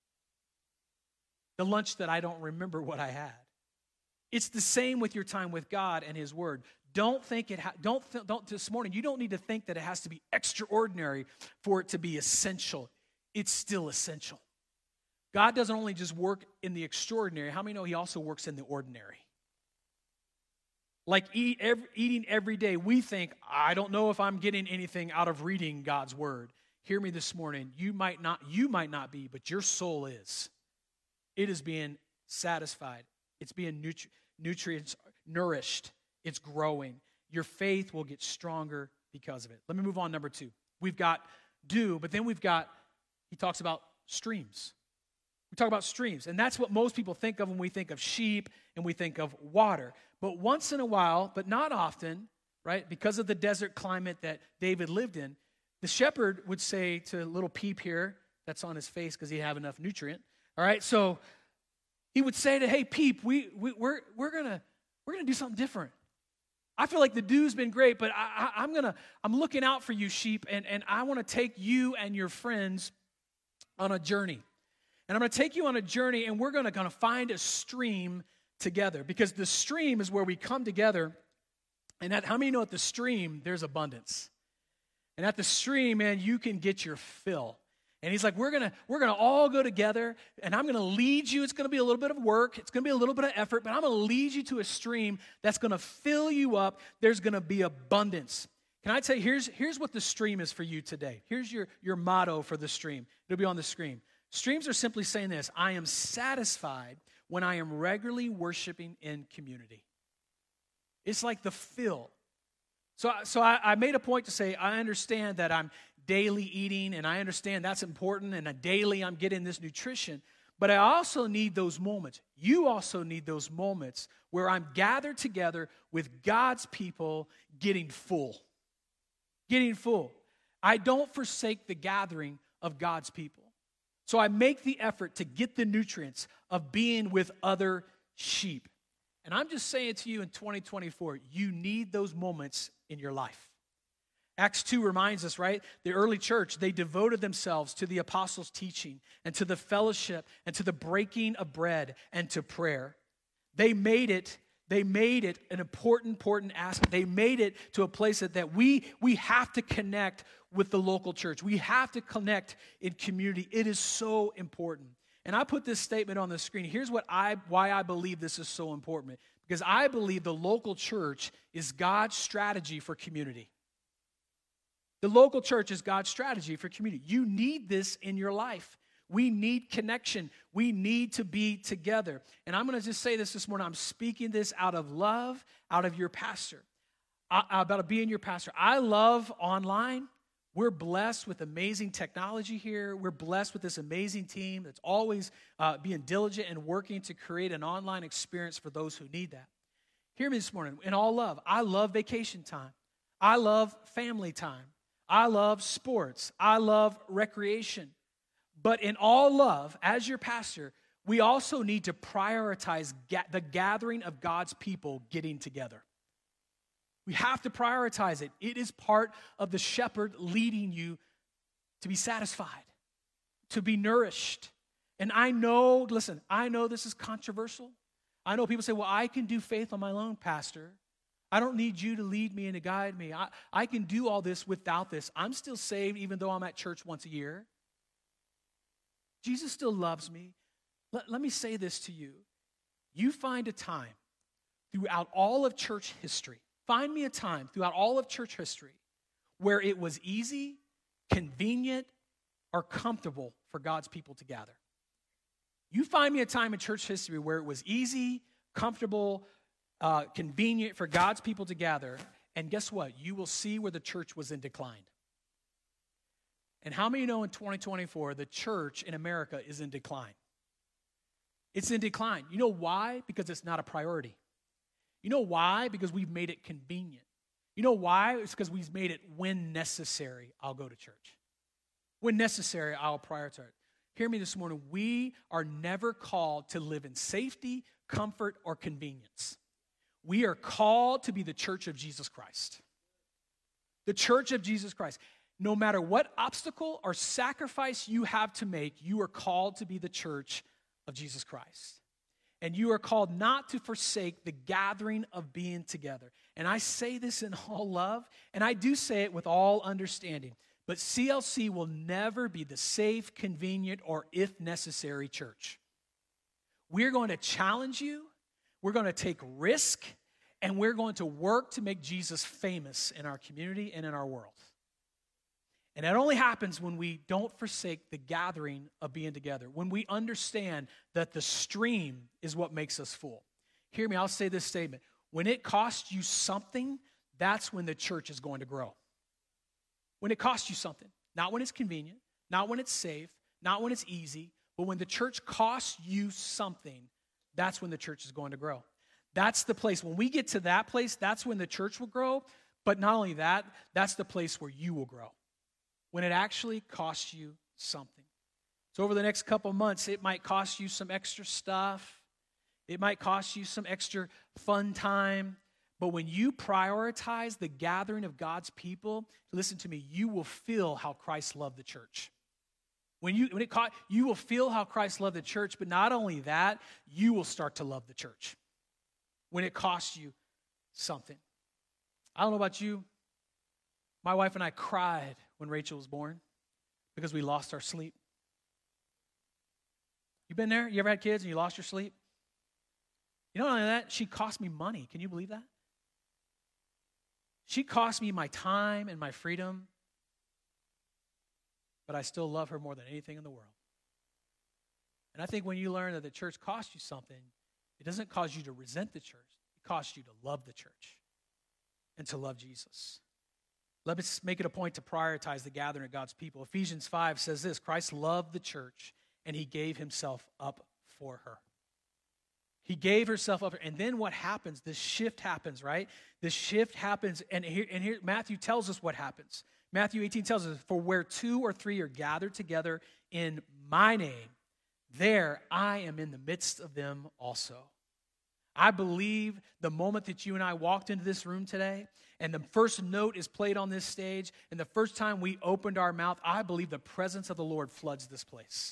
The lunch that I don't remember what I had. It's the same with your time with God and His Word. Don't think this morning, you don't need to think that it has to be extraordinary for it to be essential. It's still essential. God doesn't only just work in the extraordinary. How many know He also works in the ordinary? Like eating every day, we think, I don't know if I'm getting anything out of reading God's Word. Hear me this morning. You might not be, but your soul is. It is being satisfied. It's being nutrients nourished. It's growing. Your faith will get stronger because of it. Let me move on. Number 2. We've got but then he talks about streams. We talk about streams, and that's what most people think of when we think of sheep and we think of water. But once in a while, but not often, right, because of the desert climate that David lived in, the shepherd would say to little Peep here, that's on his face because he have enough nutrient, all right, so he would say to, hey, Peep, we're gonna do something different. I feel like the dew's been great, but I'm looking out for you, sheep, and I want to take you and your friends on a journey. And I'm going to take you on a journey, and we're going to find a stream together, because the stream is where we come together. And how many know at the stream there's abundance? And at the stream, man, you can get your fill. And he's like, we're gonna all go together, and I'm gonna lead you. It's gonna be a little bit of work, it's gonna be a little bit of effort, but I'm gonna lead you to a stream that's gonna fill you up. There's gonna be abundance. Can I tell you, here's what the stream is for you today. Here's your motto for the stream. It'll be on the screen. Streams are simply saying this: I am satisfied when I am regularly worshiping in community. It's like the fill. So I made a point to say, I understand that I'm daily eating, and I understand that's important, and daily I'm getting this nutrition, but I also need those moments. You also need those moments where I'm gathered together with God's people getting full. Getting full. I don't forsake the gathering of God's people. So I make the effort to get the nutrients of being with other sheep. And I'm just saying to you in 2024, you need those moments in your life. Acts 2 reminds us, right? The early church, they devoted themselves to the apostles' teaching and to the fellowship and to the breaking of bread and to prayer. They made it an important aspect. They made it to a place that we have to connect with the local church. We have to connect in community. It is so important. And I put this statement on the screen. Here's why I believe this is so important. Because I believe the local church is God's strategy for community. The local church is God's strategy for community. You need this in your life. We need connection. We need to be together. And I'm going to just say this morning. I'm speaking this out of love, out of your pastor, about being your pastor. I love online. We're blessed with amazing technology here. We're blessed with this amazing team that's always being diligent and working to create an online experience for those who need that. Hear me this morning. In all love, I love vacation time. I love family time. I love sports. I love recreation. But in all love, as your pastor, we also need to prioritize the gathering of God's people getting together. We have to prioritize it. It is part of the shepherd leading you to be satisfied, to be nourished. And I know this is controversial. I know people say, well, I can do faith on my own, Pastor. I don't need you to lead me and to guide me. I can do all this without this. I'm still saved even though I'm at church once a year. Jesus still loves me. Let me say this to you. You find a time throughout all of church history, find me a time throughout all of church history where it was easy, convenient, or comfortable for God's people to gather. You find me a time in church history where it was easy, comfortable, convenient for God's people to gather, and guess what? You will see where the church was in decline. And how many know in 2024 the church in America is in decline? It's in decline. You know why? Because it's not a priority. You know why? Because we've made it convenient. You know why? It's because we've made it when necessary, I'll go to church. When necessary, I'll prioritize. Hear me this morning. We are never called to live in safety, comfort, or convenience. We are called to be the church of Jesus Christ. the church of Jesus Christ, no matter what obstacle or sacrifice you have to make, you are called to be the church of Jesus Christ. And you are called not to forsake the gathering of being together. And I say this in all love, and I do say it with all understanding. But CLC will never be the safe, convenient, or if necessary church. We're going to challenge you, we're going to take risk, and we're going to work to make Jesus famous in our community and in our world. And that only happens when we don't forsake the gathering of being together, when we understand that the stream is what makes us full. Hear me, I'll say this statement. When it costs you something, that's when the church is going to grow. When it costs you something, not when it's convenient, not when it's safe, not when it's easy, but when the church costs you something, that's when the church is going to grow. That's the place. When we get to that place, that's when the church will grow. But not only that, that's the place where you will grow. When it actually costs you something. So over the next couple months, it might cost you some extra stuff. It might cost you some extra fun time. But when you prioritize the gathering of God's people, listen to me, you will feel how Christ loved the church. You will feel how Christ loved the church, but not only that, you will start to love the church when it costs you something. I don't know about you. My wife and I cried when Rachel was born because we lost our sleep. You been there? You ever had kids and you lost your sleep? You know, not only that, she cost me money. Can you believe that? She cost me my time and my freedom, but I still love her more than anything in the world. And I think when you learn that the church costs you something, it doesn't cause you to resent the church. It costs you to love the church and to love Jesus. Let's make it a point to prioritize the gathering of God's people. Ephesians 5 says this, Christ loved the church and he gave himself up for her. He gave herself up. And then what happens? This shift happens, right? This shift happens. And here Matthew tells us what happens. Matthew 18 tells us, for where 2 or 3 are gathered together in my name, there I am in the midst of them also. I believe the moment that you and I walked into this room today, and the first note is played on this stage, and the first time we opened our mouth, I believe the presence of the Lord floods this place.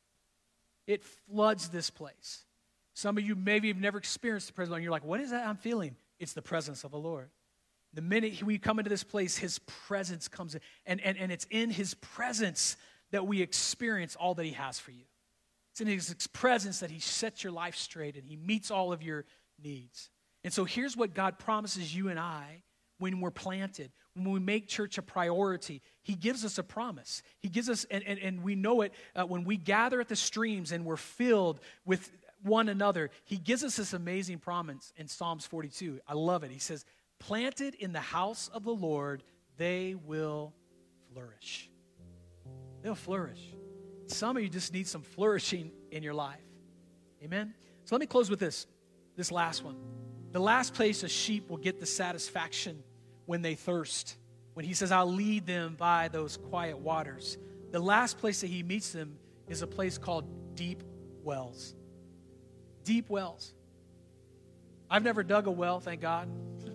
It floods this place. Some of you maybe have never experienced the presence of the Lord, and you're like, what is that I'm feeling? It's the presence of the Lord. The minute we come into this place, his presence comes in, and it's in his presence that we experience all that he has for you. It's in his presence that he sets your life straight and he meets all of your needs. And so here's what God promises you and I when we're planted, when we make church a priority. He gives us a promise. He gives us, and we know it when we gather at the streams and we're filled with one another. He gives us this amazing promise in Psalms 42. I love it. He says, planted in the house of the Lord, they will flourish. They'll flourish. Some of you just need some flourishing in your life. Amen? So let me close with this last one. The last place a sheep will get the satisfaction when they thirst. When he says, I'll lead them by those quiet waters. The last place that he meets them is a place called deep wells. Deep wells. I've never dug a well, thank God.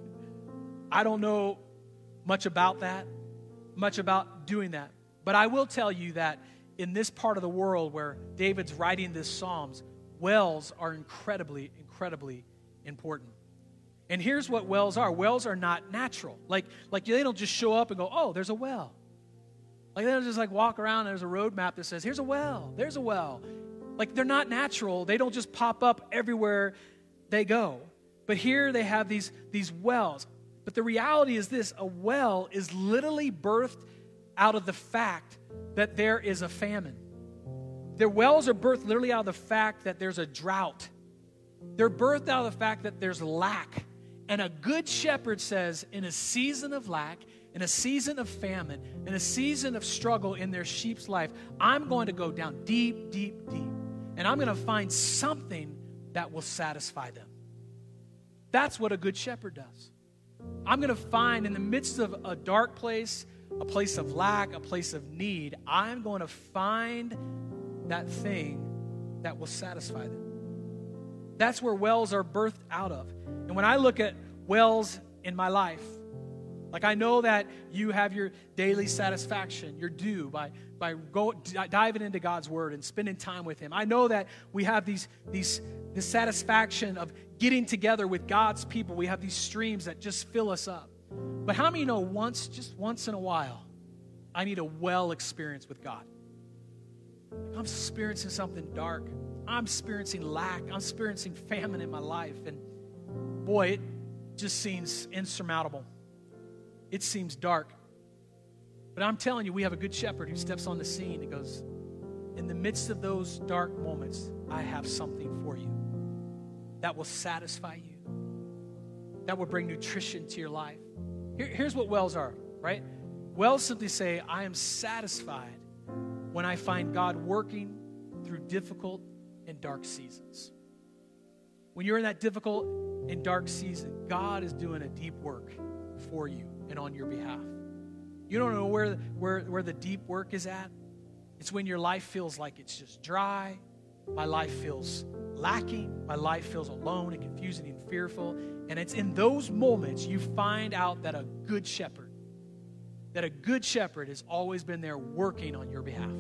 I don't know much about that, much about doing that. But I will tell you that in this part of the world where David's writing this Psalms, wells are incredibly, incredibly important. And here's what wells are. Wells are not natural. Like they don't just show up and go, oh, there's a well. Like they don't just walk around and there's a road map that says, here's a well, there's a well. Like they're not natural. They don't just pop up everywhere they go. But here they have these wells. But the reality is this, a well is literally birthed out of the fact that there is a famine. Their wells are birthed literally out of the fact that there's a drought. They're birthed out of the fact that there's lack. And a good shepherd says, in a season of lack, in a season of famine, in a season of struggle in their sheep's life, I'm going to go down deep, deep, deep. And I'm going to find something that will satisfy them. That's what a good shepherd does. I'm going to find in the midst of a dark place, a place of lack, a place of need, I'm going to find that thing that will satisfy them. That's where wells are birthed out of. And when I look at wells in my life, Like, I know that you have your daily satisfaction, your due, by diving into God's word and spending time with him. I know that we have this satisfaction of getting together with God's people. We have these streams that just fill us up. But how many know just once in a while, I need a well experience with God? I'm experiencing something dark. I'm experiencing lack. I'm experiencing famine in my life. And boy, it just seems insurmountable. It seems dark. But I'm telling you, we have a good shepherd who steps on the scene and goes, in the midst of those dark moments, I have something for you that will satisfy you, that will bring nutrition to your life. Here's what wells are, right? Wells simply say, I am satisfied when I find God working through difficult and dark seasons. When you're in that difficult and dark season, God is doing a deep work for you and on your behalf. You don't know where the deep work is at. It's when your life feels like it's just dry. My life feels lacking. My life feels alone and confusing and fearful. And it's in those moments you find out that a good shepherd has always been there working on your behalf.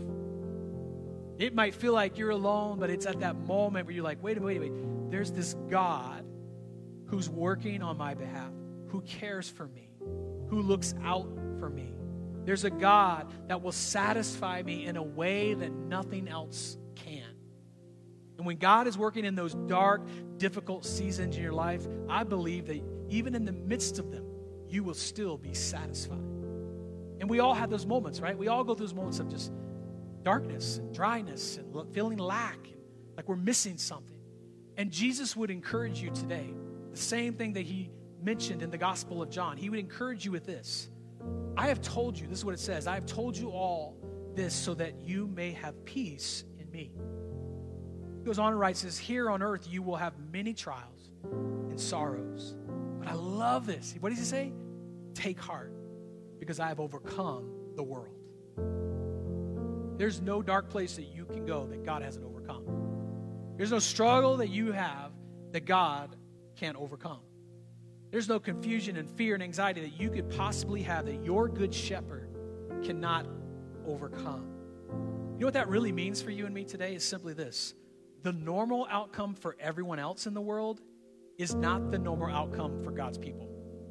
It might feel like you're alone, but it's at that moment where you're like, wait a minute. There's this God who's working on my behalf, who cares for me, who looks out for me. There's a God that will satisfy me in a way that nothing else can. And when God is working in those dark, difficult seasons in your life, I believe that even in the midst of them, you will still be satisfied. And we all have those moments, right? We all go through those moments of just darkness and dryness and feeling lack, like we're missing something. And Jesus would encourage you today, the same thing that he mentioned in the Gospel of John. He would encourage you with this. I have told you, this is what it says, I have told you all this so that you may have peace in me. He goes on and writes, says, here on earth you will have many trials and sorrows. But I love this. What does he say? Take heart, because I have overcome the world. There's no dark place that you can go that God hasn't overcome. There's no struggle that you have that God can't overcome. There's no confusion and fear and anxiety that you could possibly have that your good shepherd cannot overcome. You know what that really means for you and me today is simply this. The normal outcome for everyone else in the world is not the normal outcome for God's people.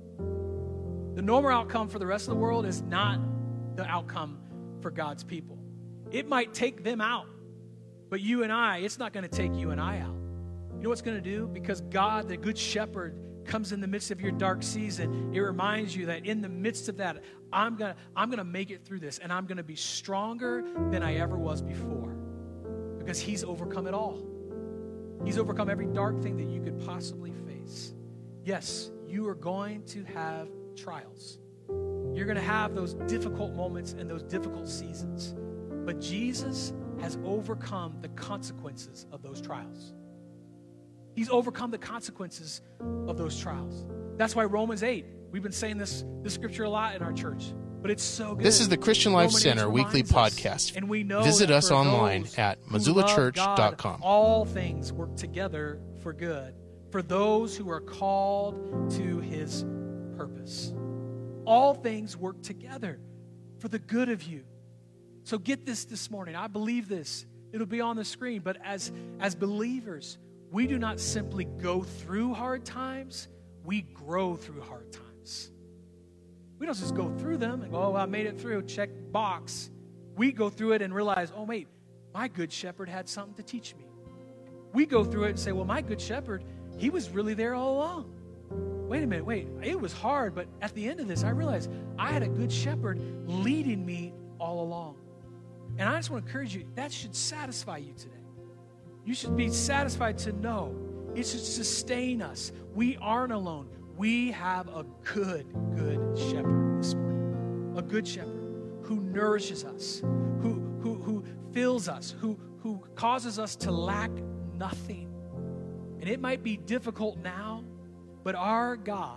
The normal outcome for the rest of the world is not the outcome for God's people. It might take them out, but you and I, it's not going to take you and I out. You know what it's going to do? Because God, the good shepherd, comes in the midst of your dark season. It reminds you that in the midst of that, I'm gonna make it through this, and I'm gonna be stronger than I ever was before, because he's overcome it all. He's overcome every dark thing that you could possibly face. Yes, you are going to have trials. You're going to have those difficult moments and those difficult seasons. But Jesus has overcome the consequences of those trials. He's overcome the consequences of those trials. That's why Romans 8, we've been saying this scripture a lot in our church, but it's so good. This is the Christian Life Center weekly podcast. And we know Visit us online at MissoulaChurch.com. All things work together for good for those who are called to his purpose. All things work together for the good of you. So get this morning. I believe this. It'll be on the screen. But as believers, we do not simply go through hard times. We grow through hard times. We don't just go through them and go, oh, I made it through, check box. We go through it and realize, oh, wait, my good shepherd had something to teach me. We go through it and say, well, my good shepherd, he was really there all along. Wait a minute, it was hard, but at the end of this, I realized I had a good shepherd leading me all along. And I just want to encourage you, that should satisfy you today. You should be satisfied to know it should sustain us. We aren't alone. We have a good shepherd this morning. A good shepherd who nourishes us, who fills us, who causes us to lack nothing. And it might be difficult now, but our God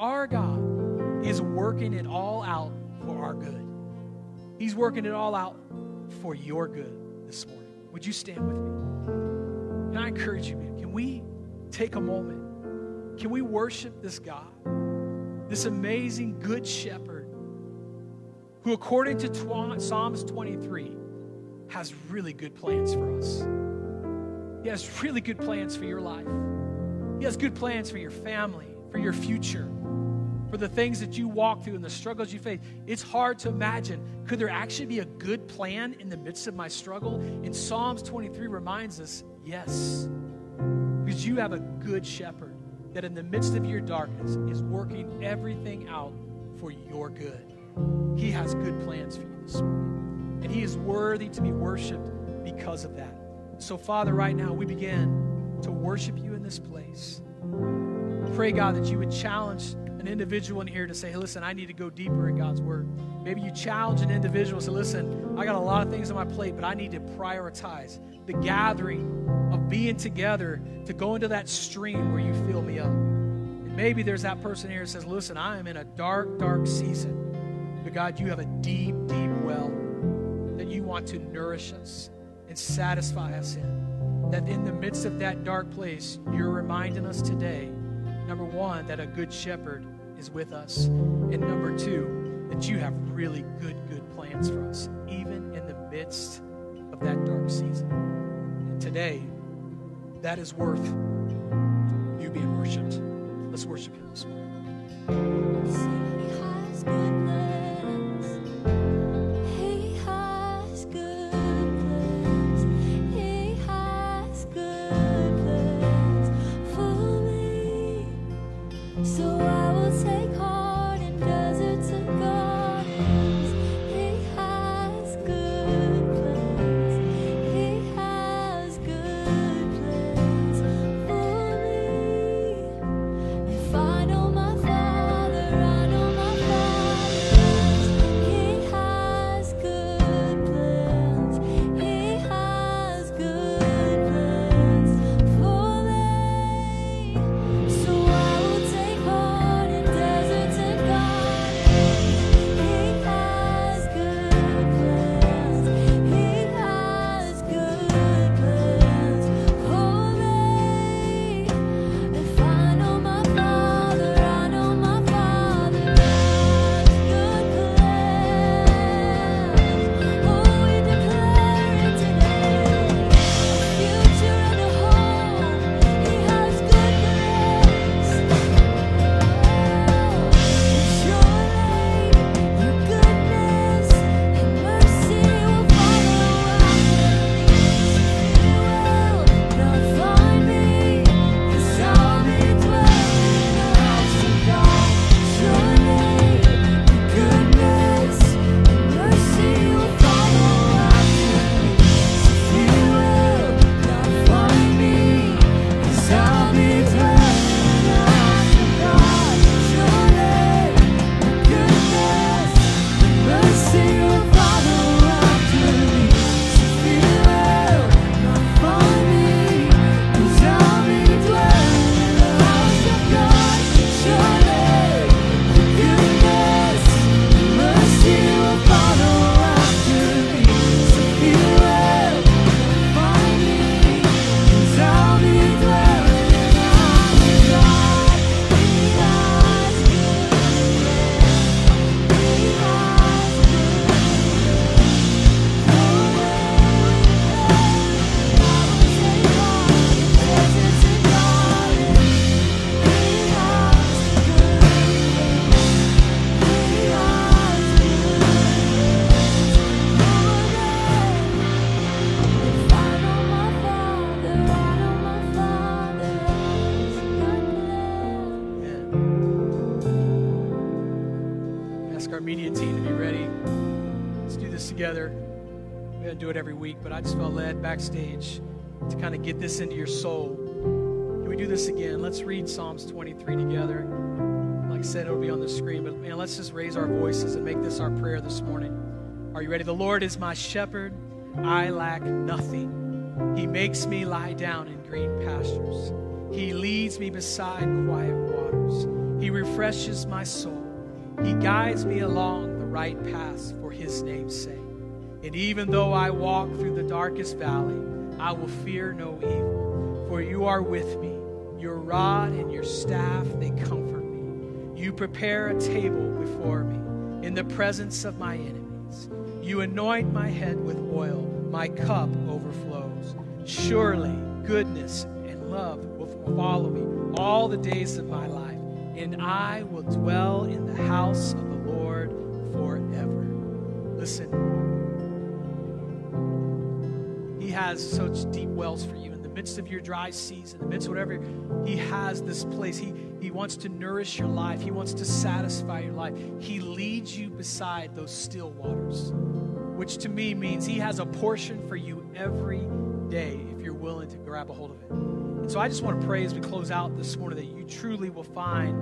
is working it all out for our good. He's working it all out for your good this morning. Would you stand with me? Can I encourage you, man? Can we take a moment? Can we worship this God? this amazing good shepherd who, according to Psalms 23, has really good plans for us. He has really good plans for your life. He has good plans for your family, for your future, for the things that you walk through and the struggles you face. It's hard to imagine, could there actually be a good plan in the midst of my struggle? And Psalms 23 reminds us, yes, because you have a good shepherd that in the midst of your darkness is working everything out for your good. He has good plans for you this morning, and he is worthy to be worshiped because of that. So, Father, right now we begin to worship you in this place. Pray, God, that you would challenge an individual in here to say, hey, listen, I need to go deeper in God's word. Maybe you challenge an individual and say, listen, I got a lot of things on my plate, but I need to prioritize the gathering of being together to go into that stream where you fill me up. And maybe there's that person here that says, listen, I am in a dark, dark season. But God, you have a deep, deep well that you want to nourish us and satisfy us in. That in the midst of that dark place, you're reminding us today, number one, that a good shepherd is with us. And number two, that you have really good plans for us, even in the midst of that dark season. And today, that is worth you being worshiped. Let's worship him this morning. Together. We don't do it every week, but I just felt led backstage to kind of get this into your soul. Can we do this again? Let's read Psalms 23 together. Like I said, it'll be on the screen, but man, let's just raise our voices and make this our prayer this morning. Are you ready? The Lord is my shepherd. I lack nothing. He makes me lie down in green pastures. He leads me beside quiet waters. He refreshes my soul. He guides me along the right paths for his name's sake. And even though I walk through the darkest valley, I will fear no evil, for you are with me. Your rod and your staff, they comfort me. You prepare a table before me in the presence of my enemies. You anoint my head with oil. My cup overflows. Surely goodness and love will follow me all the days of my life, and I will dwell in the house of the Lord forever. Listen, He has such deep wells for you in the midst of your dry season, in the midst of whatever. He has this place. He wants to nourish your life. He wants to satisfy your life. He leads you beside those still waters, which to me means He has a portion for you every day if you're willing to grab a hold of it. And so I just want to pray as we close out this morning that you truly will find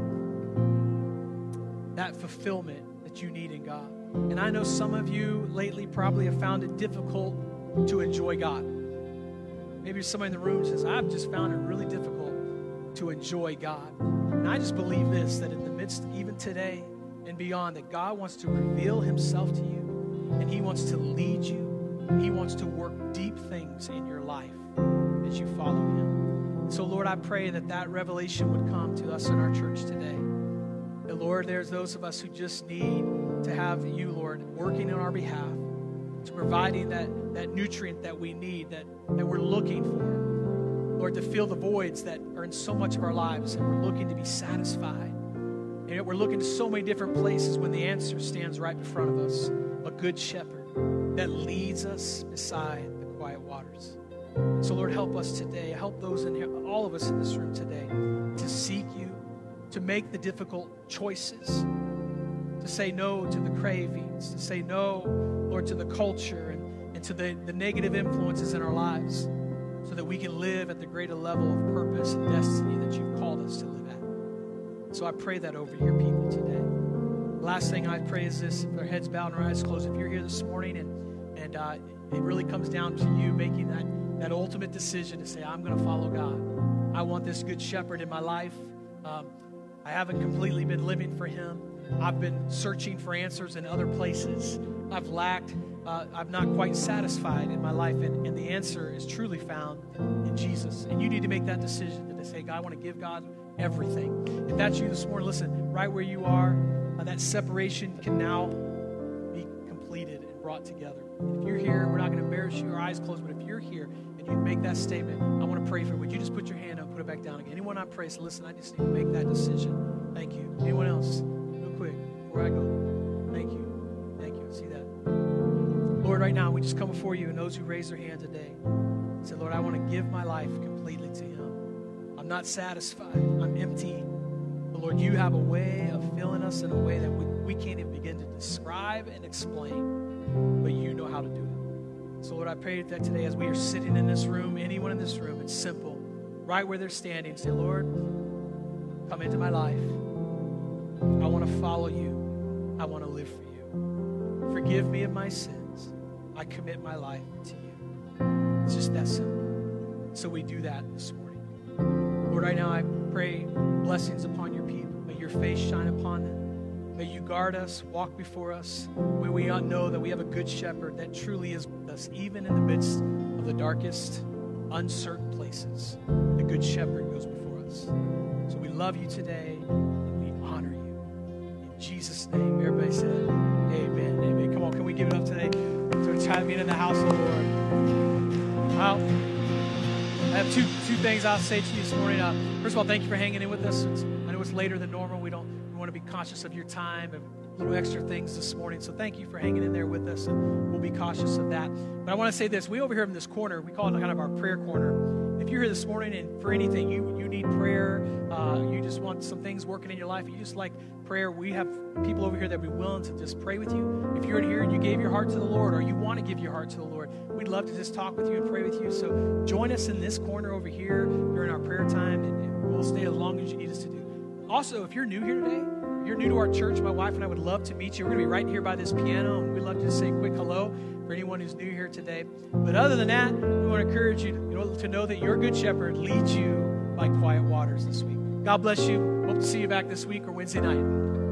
that fulfillment that you need in God. And I know some of you lately probably have found it difficult to enjoy God. Maybe somebody in the room says, I've just found it really difficult to enjoy God. And I just believe this, that in the midst, even today and beyond, that God wants to reveal Himself to you, and He wants to lead you. He wants to work deep things in your life as you follow Him. So, Lord, I pray that that revelation would come to us in our church today. That, Lord, there's those of us who just need to have You, Lord, working on our behalf, to providing that nutrient that we need, that we're looking for. Lord, to fill the voids that are in so much of our lives, and we're looking to be satisfied. And yet we're looking to so many different places when the answer stands right in front of us. A good shepherd that leads us beside the quiet waters. So, Lord, help us today. Help those in here, all of us in this room today, to seek You, to make the difficult choices, to say no to the cravings, to say no, Lord, to the culture and to the negative influences in our lives, so that we can live at the greater level of purpose and destiny that You've called us to live at. So I pray that over Your people today. The last thing I pray is this: if our heads bowed and our eyes closed, if you're here this morning and it really comes down to you making that ultimate decision to say, I'm going to follow God. I want this good shepherd in my life. I haven't completely been living for Him. I've been searching for answers in other places. I've lacked. I'm not quite satisfied in my life, and the answer is truly found in Jesus. And you need to make that decision to say, God, I want to give God everything. If that's you this morning, listen, right where you are, that separation can now be completed and brought together. And if you're here, we're not going to embarrass you, our eyes closed, but if you're here and you make that statement, I want to pray for you. Would you just put your hand up, put it back down again? Anyone I pray, so listen, I just need to make that decision. Thank you. Anyone else? Real quick, before I go. Thank you. Thank you. I see that. Lord, right now, we just come before You and those who raise their hand today. Say, Lord, I want to give my life completely to Him. I'm not satisfied. I'm empty. But Lord, You have a way of filling us in a way that we can't even begin to describe and explain, but You know how to do it. So Lord, I pray that today as we are sitting in this room, anyone in this room, it's simple, right where they're standing, say, Lord, come into my life. I want to follow You. I want to live for You. Forgive me of my sins. I commit my life to You. It's just that simple. So we do that this morning. Lord, right now I pray blessings upon Your people. May Your face shine upon them. May You guard us, walk before us. May we know that we have a good shepherd that truly is with us, even in the midst of the darkest, uncertain places. The good shepherd goes before us. So we love You today, and we honor You. In Jesus' name, everybody said, amen, amen. Come on, can we give it up today for time being in the house of the Lord? Well, I have two things I'll say to you this morning. First of all, thank you for hanging in with us. I know it's later than normal. We want to be conscious of your time and little extra things this morning. So thank you for hanging in there with us, and we'll be cautious of that. But I want to say this. We over here in this corner, we call it kind of our prayer corner. If you're here this morning and for anything, you need prayer, you just want some things working in your life, you just like prayer, we have people over here that would be willing to just pray with you. If you're in here and you gave your heart to the Lord, or you want to give your heart to the Lord, we'd love to just talk with you and pray with you. So join us in this corner over here during our prayer time, and we'll stay as long as you need us to do. Also, if you're new here today, you're new to our church, my wife and I would love to meet you. We're going to be right here by this piano, and we'd love to just say a quick hello for anyone who's new here today. But other than that, we want to encourage you to know that your good shepherd leads you by quiet waters this week. God bless you. Hope to see you back this week or Wednesday night.